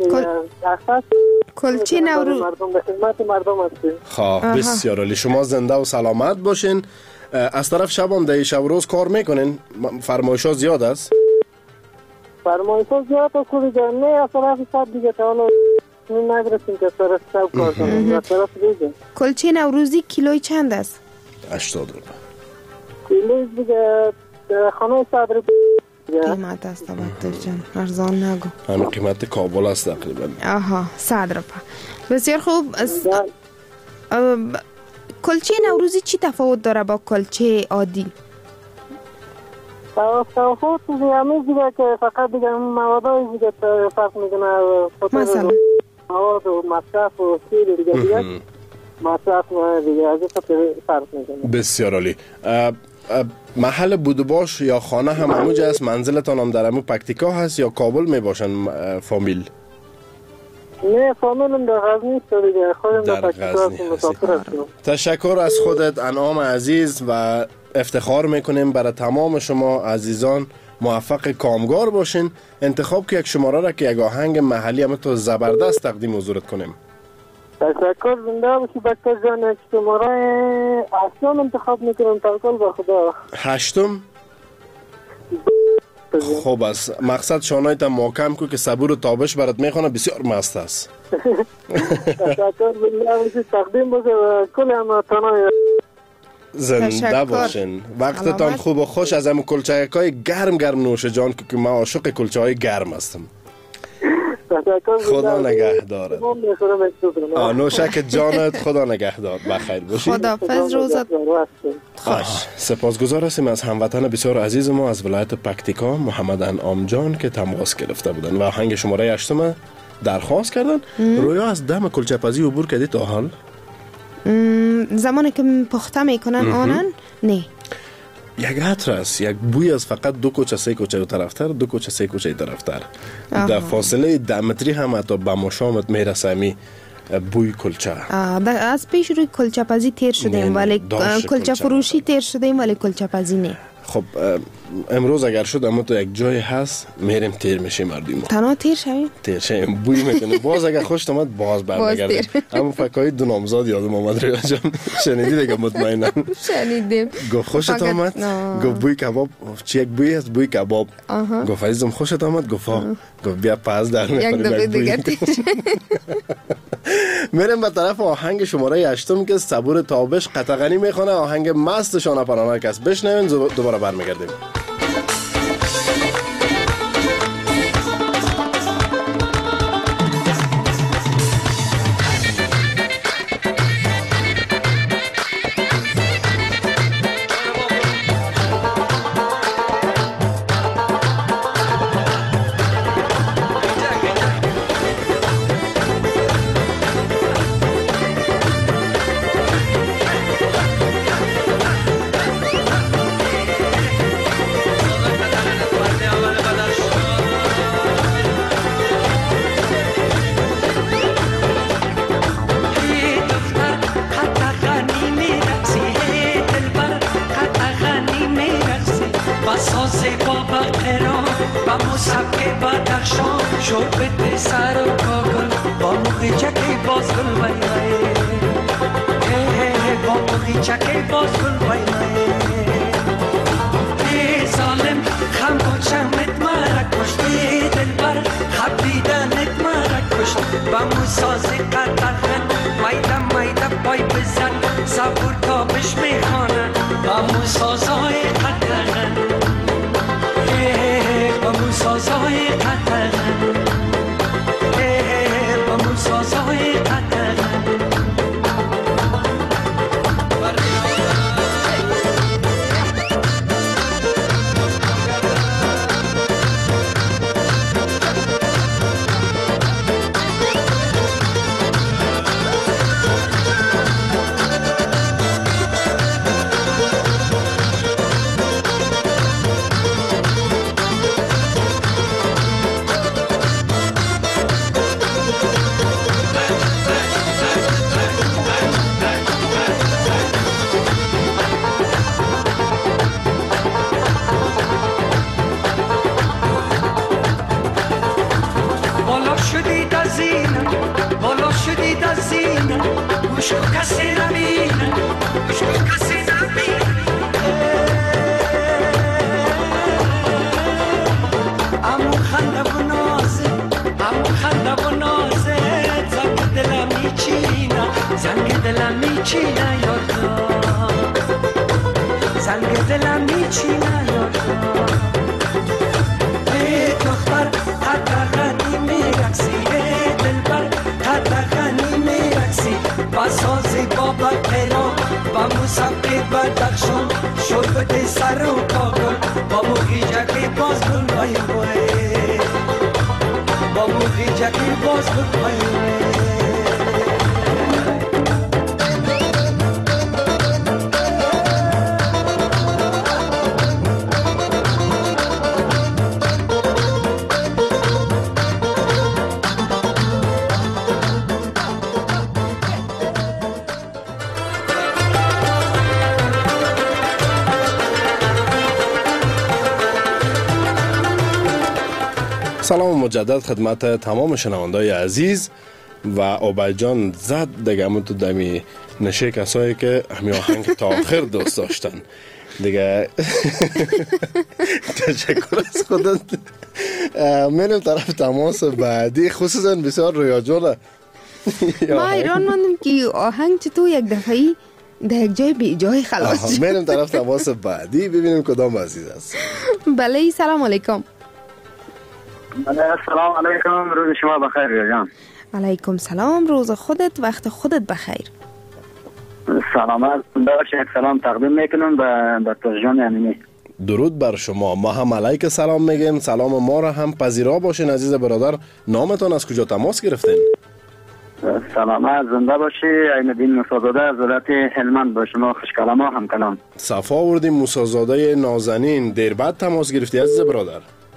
کلچه نوروز مردم به خدمت مردم هستیم. خب بسیار عالی. شما زنده و سلامت باشین. از طرف شبان در شب روز کار میکنین؟ فرمایش ها زیاد است؟ فرمایش ها زیاد است دیگه. نه از طرف شب دیگه تا حالا نگرفتیم که طرف شب کار کنیم. از طرف دیگه کلچه نوروزی کیلوی چند است؟ هشتاد روپه کیلوی دیگه. خانه صدر قیمت است دکتر جان. ارزان نگو. همین قیمت کابل است تقریبا. آها صد روپه. بسیار خوب. کلچه نوروزی چی تفاوت داره با کلچه عادی؟ تفاوت دیگه همین دیگه که فقط دیگه موادای دیگه فرق میکنه. مثلا مواد و مصرف و سیر دیگه دیگه مصرف دیگه از این فرق میکنه. بسیار عالی. محل بودباش یا خانه هم همونجا است؟ منزلتان هم در همون پکتیکا هست یا کابل میباشن فامیل؟ نه فامیلم در غزنی است دیگه. خودم در غزنی هستم. تشکر از خودت انعام عزیز و افتخار میکنیم برای تمام شما عزیزان. موفق کامگار باشین. انتخاب که یک شماره را که یک آهنگ محلی هم تو زبردست تقدیم حضورت کنیم. تشکر. زنده باشی دکتر جان. یک شماره هشتم انتخاب میکنم. توکل به خدا. هشتم؟ خوب است. مقصد شانایت محکم کو که صبور و تابش برات میخونه. بسیار مست است. تشکر. زنده باشی. تقدیم باشه و کل هموطنان زنده باشین. وقتتان خوب و خوش. از همون کلچه‌های گرم گرم نوش جان که من عاشق کلچه‌های گرم هستم. خدا نگه دارد. نوشک جانت خدا نگه دار. بخیر باشی. خداحافظ روزت خوش. سپاسگزار هستیم از هموطن بسیار عزیز ما از ولایت پکتیکا محمد انعام جان که تماس گرفته بودن و آهنگ شماره هشتم درخواست کردن. رویا از دم کلچه‌پزی عبور کردی تا حال؟ زمانی که پخته میکنن آنن نه. یک عطر است، یک بوی از فقط دو کوچه سه کوچه طرفتر، دو کوچه سه کوچه طرفتر. در فاصله ده متری هم حتی به مشامت میرسه می بوی کلچه. از پیش روی کلچه پزی تیر شدیم ولی کلچه فروشی تیر شدیم ولی کلچه پزی نه. خب امروز اگر شد اما تو یک جای هست میریم تیر میشیم مردیم. تنها تیر شویم؟ تیر شویم بوی میکنه. باز اگر خوشت آمد باز برمیگردیم. اما فکای دو نامزاد یادم آمد ریا جان. شنیدی دیگه مطمئنا؟ شنیدیم. گفت خوشت آمد؟ گفت بوی کباب. چی یک بوی هست؟ بوی کباب. گفت عزیزم خوشت آمد؟ گفت گفت بیا پس در میخوریم یک بوی. میریم به طرف آهنگ شماره هشتم که صبور تابش قطغنی میخونه. آهنگ مست شانه پرانک است. بشنوین دوباره برمیگردیم. سلام مجدد خدمت تمام شنوندای عزیز و عبید جان زد دیگه همون تو دمی نشه کسایی که همی آهنگ تا آخر دوست داشتن دیگه. تشکر از خودت. میریم طرف تماس بعدی خصوصا بسیار رویا جانه. ما ایران ماندیم که آهنگ چطور یک دفعی در یک جای بی جای خلاص. میریم طرف تماس بعدی ببینیم کدام عزیز است. بله سلام علیکم. سلام علیکم، روز شما بخیر جان. علیکم سلام، روز خودت وقت خودت بخیر. سلامت باشید. سلام تقدیم میکنم به دکتر جان امینی. درود بر شما. ما هم علیک سلام میگیم. سلام ما را هم پذیرا باشین عزیز برادر. نامتان از کجا تماس گرفتین؟ سلامت زنده باشی. عین الدین موسی‌زاده از ولایت هلمند با شما خوش کلام هم کلام. صفا آوردیم موسی‌زاده نازنین. دیر بعد تماس گرفتی عزیز برادر.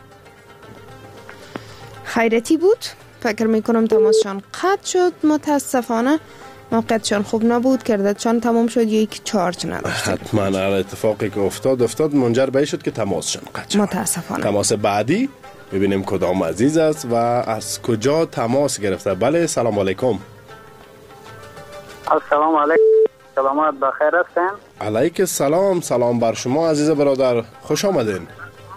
خیرتی بود؟ فکر میکنم تماسشان قطع شد. متاسفانه موقعیتشان خوب نبود، کردتشان تمام شد یا یک چارج نداشت. حتما اتفاقی که افتاد افتاد منجر به شد که تماسشان قطع شد. متاسفانه. تماس بعدی ببینیم کدام عزیز است و از کجا تماس گرفته. بله سلام علیکم. السلام علیکم. سلامت بخیر هستین؟ علیک سلام. سلام بر شما عزیز برادر. خوش آمدین.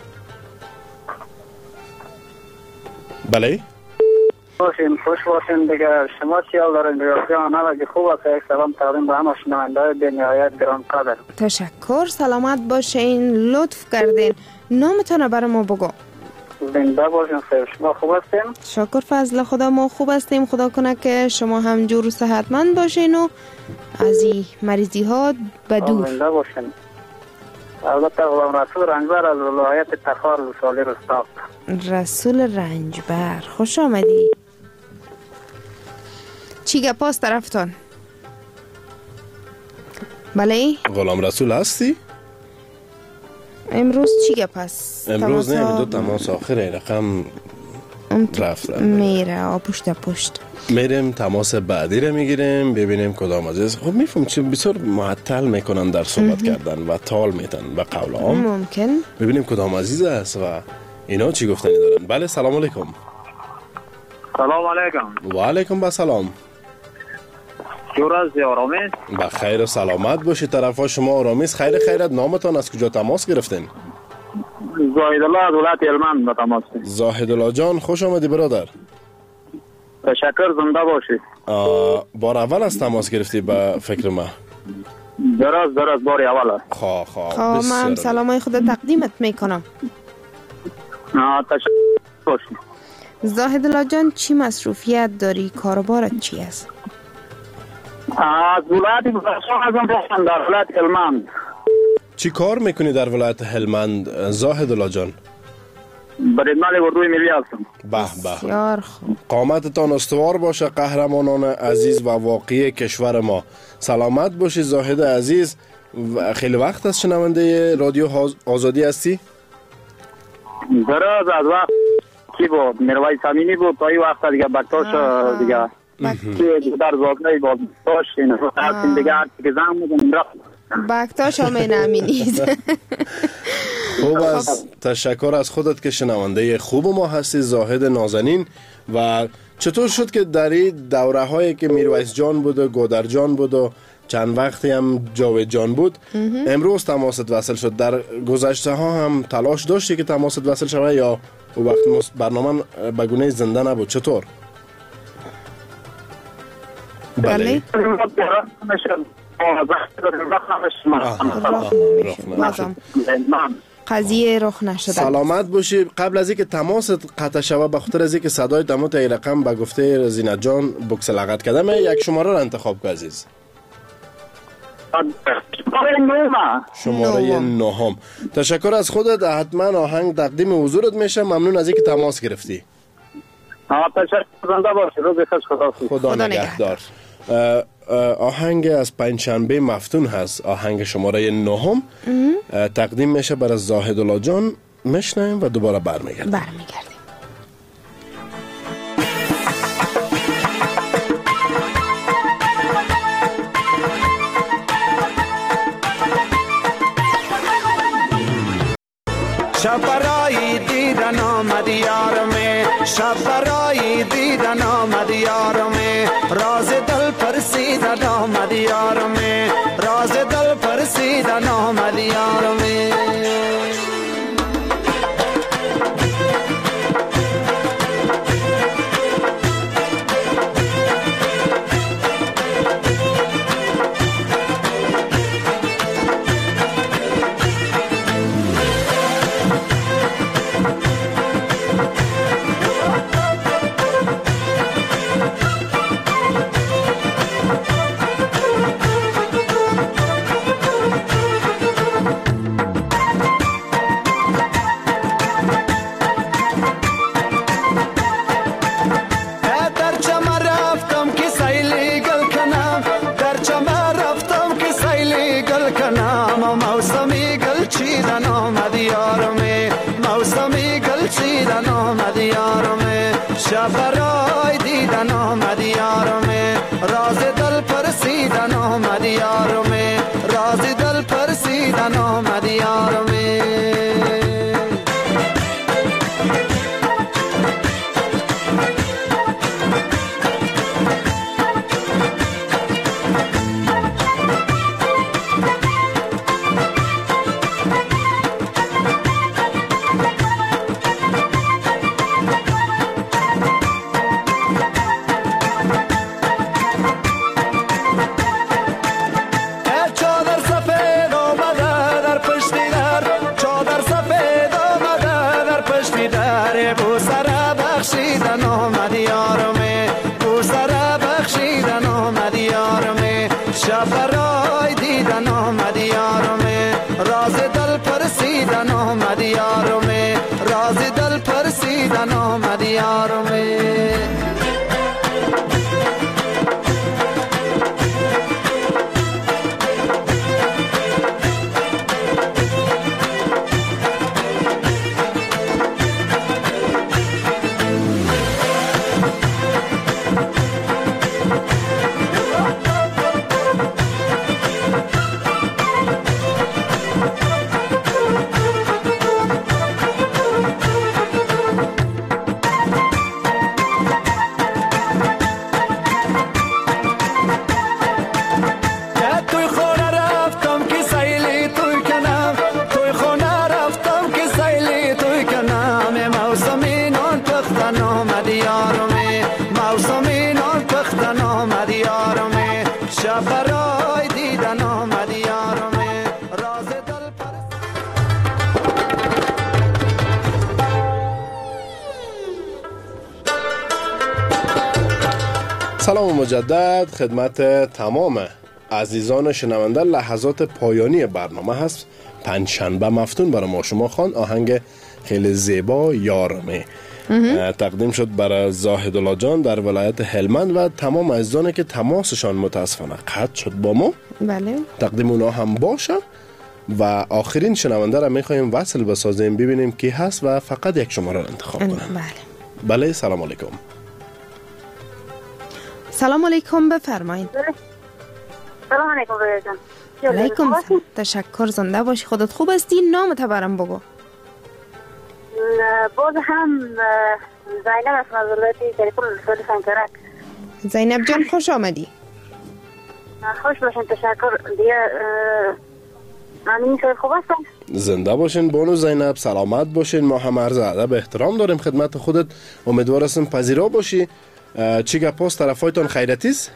بله باشین، خوش باشین دیگه. شما چی حال دارین دیگه؟ همه خوب است. یک سلام تقدیم به همه شنونده‌های بی‌نهایت گرانقدر. تشکر. سلامت باشین. لطف کردین. نامتان برای ما بگو. زنده باشین. خیر، شما خوب هستین؟ شکر فضل خدا ما خوب هستیم. خدا کنه که شما هم جور و صحتمند باشین و از این مریضی ها بدور. زنده باشین. البته غلام رسول رنجبر از ولایت تخار سالی رستاق. رسول رنجبر خوش آمدی. چی گپاست طرفتان؟ بله غلام رسول هستی؟ امروز چی گپاست؟ امروز نه، دو تماس آخره رقم رفت میره پشت پشت میریم تماس بعدی رو میگیریم ببینیم کدام عزیز. خب میفهم چه بسیار معطل میکنن در صحبت کردن و تال میتن به قول عام. ممکن ببینیم کدام عزیز است و اینا چی گفتنی دارن. بله سلام علیکم. سلام علیکم. و علیکم با سلام. جور از آرامی؟ با خیر و سلامت باشی. طرفا شما آرامیست. خیر خیرت. نامتان از کجا تماس گرفتین؟ زاهد الله از ولایت هلمند با تماس. زاهد الله جان خوش آمدی برادر. تشکر. زنده باشی. بار اول از تماس گرفتی به فکر ما؟ درست درست بار اول است. خواه خواه خواه من سلامای خود تقدیمت میکنم. تشکر باشی. زاهد الله جان چی مصروفیت داری؟ کاربارت چی است؟ از ولایت هلمند در ولایت هلمند. چی کار میکنی در ولایت هلمند زاهد الله جان؟ برنامه اردوی ملی هستم. به به. بسیار خوب. قامتتان استوار باشه قهرمانان عزیز و واقعی کشور ما. سلامت باشی زاهد عزیز. خیلی وقت است شنونده رادیو آزادی هستی؟ دراز از وقت کی بود؟ میرویس امینی بود تا این وقت دیگه بکتاش دیگه که در زاگنای با بکتاش این رو هستیم دیگه هر که زن بودم رفت بکتاش همین امینی. خوب است. تشکر از خودت که شنونده خوب ما هستی زاهد نازنین. و چطور شد که در این دوره هایی که میرویس جان بود و گودر جان بود و چند وقتی هم جاوید جان بود امروز تماست وصل شد؟ در گذشته ها هم تلاش داشتی که تماست وصل شود یا او وقت برنامه به گونه زنده نبود؟ چطور؟ بله قضیه رخ نشده. سلامت باشی. قبل از اینکه تماست قطع شود به خاطر از اینکه صدای دموت ای رقم به گفته زینت جان بکس لغت کردم یک شماره را انتخاب که عزیز. شماره نهم. تشکر از خودت. حتما آهنگ تقدیم حضورت میشه. ممنون از اینکه تماس گرفتی. تشکر. زنده باشی. روز خوش. خدا خدا نگهدار. آهنگ از پنجشنبه مفتون هست. آهنگ شماره نهم تقدیم میشه برای زاهد الله جان. میشنیم و دوباره برمیگردیم. برمیگردیم. شب برای دیدن آمد یارمه، شب برای دیدن آمد یارمه، راز دل پرسیدن آمد یارمه، راز دل پرسیدن آمد یارمه. شب برای دیدن آمد یارمه راز دل پرسیدن آمد یارمه راز دل پرسیدن آمد یارمه شب برای دیدن آمد یارمه راز دل پرسیدن آمد یارمه راز دل پرسیدن آمد یارمه سلام مجدد خدمت تمام عزیزان شنونده. لحظات پایانی برنامه هست. پنجشنبه مفتون برای ما شما خوان آهنگ خیلی زیبا یارمه تقدیم شد برای زاهدالله جان در ولایت هلمند و تمام عزیزانی که تماسشان متاسفانه قطع شد با ما. بله. تقدیم اونا هم باشه و آخرین شنونده را میخوایم وصل بسازیم ببینیم کی هست و فقط یک شماره را انتخاب کنیم. بله. بله سلام علیکم. سلام علیکم بفرمایید. سلام علیکم رویا جان. علیکم سلام. تشکر زنده باشی. خودت خوب هستی؟ نامت برام بگو. باز هم زینب از ولایت تریپول رسول سنکرک. زینب جان خوش آمدی. خوش باشین تشکر. دیگه امین صاحب خوب هستن؟ زنده باشین بانو زینب، سلامت باشین. ما هم عرض ادب احترام داریم خدمت خودت. امیدوار هستم پذیرا باشی. چی گپاس طرفایتان خیرتی است؟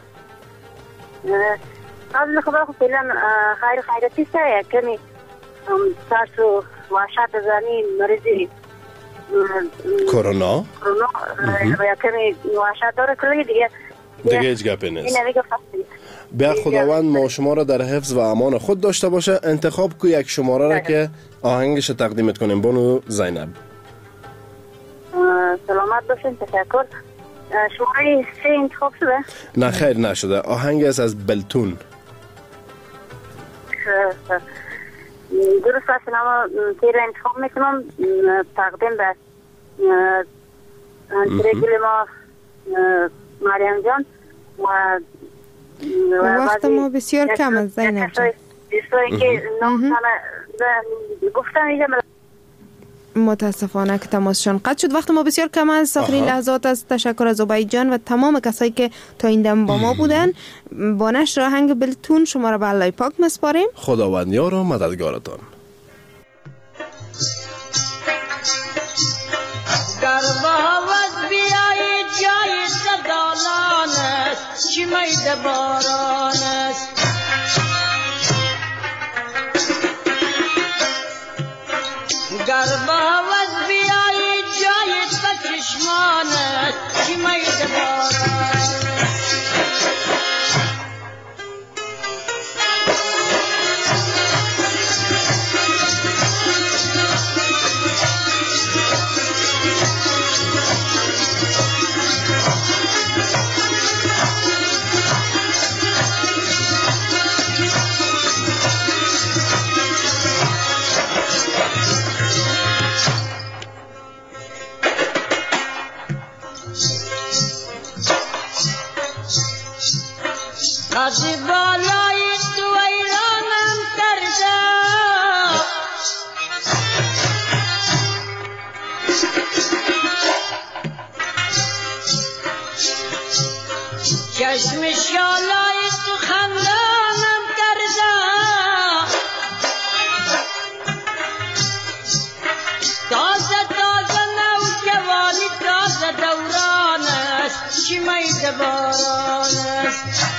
قبل خبر خب فعلا خیر خیرتی است. کمی ترس و وحشت زنی مریضی کرونا کرونا یا کمی وحشت داره کلی دیگه دیگه هیچ گپی نیست. بیا خداوند ما شما را در حفظ و امان خود داشته باشه. انتخاب کو یک شماره را که آهنگش تقدیمت کنیم بانو زینب. سلامت باشین تشکر. شماره سه انتخاب شده؟ نه خیر نشده. آهنگ است از بلتون. درست است. اما تیر انتخاب میکنم تقدیم به ترگل ما مریم جان و وقت ما بسیار کم است زینب جان. دوستایی که نام گفتم اینجا متاسفانه که تماسشان قطع شد. وقت ما بسیار کم است. آخرین لحظات است. تشکر از عبید جان و تمام کسایی که تا این دم با ما بودن. با نشر آهنگ بلتون شما را به الله پاک مسپاریم. خداوند یار و مددگارتان. در باوز بیایی جای سدالان است چی مید باران است گر باوز بیایی جای چشمان است چی مید باران باران است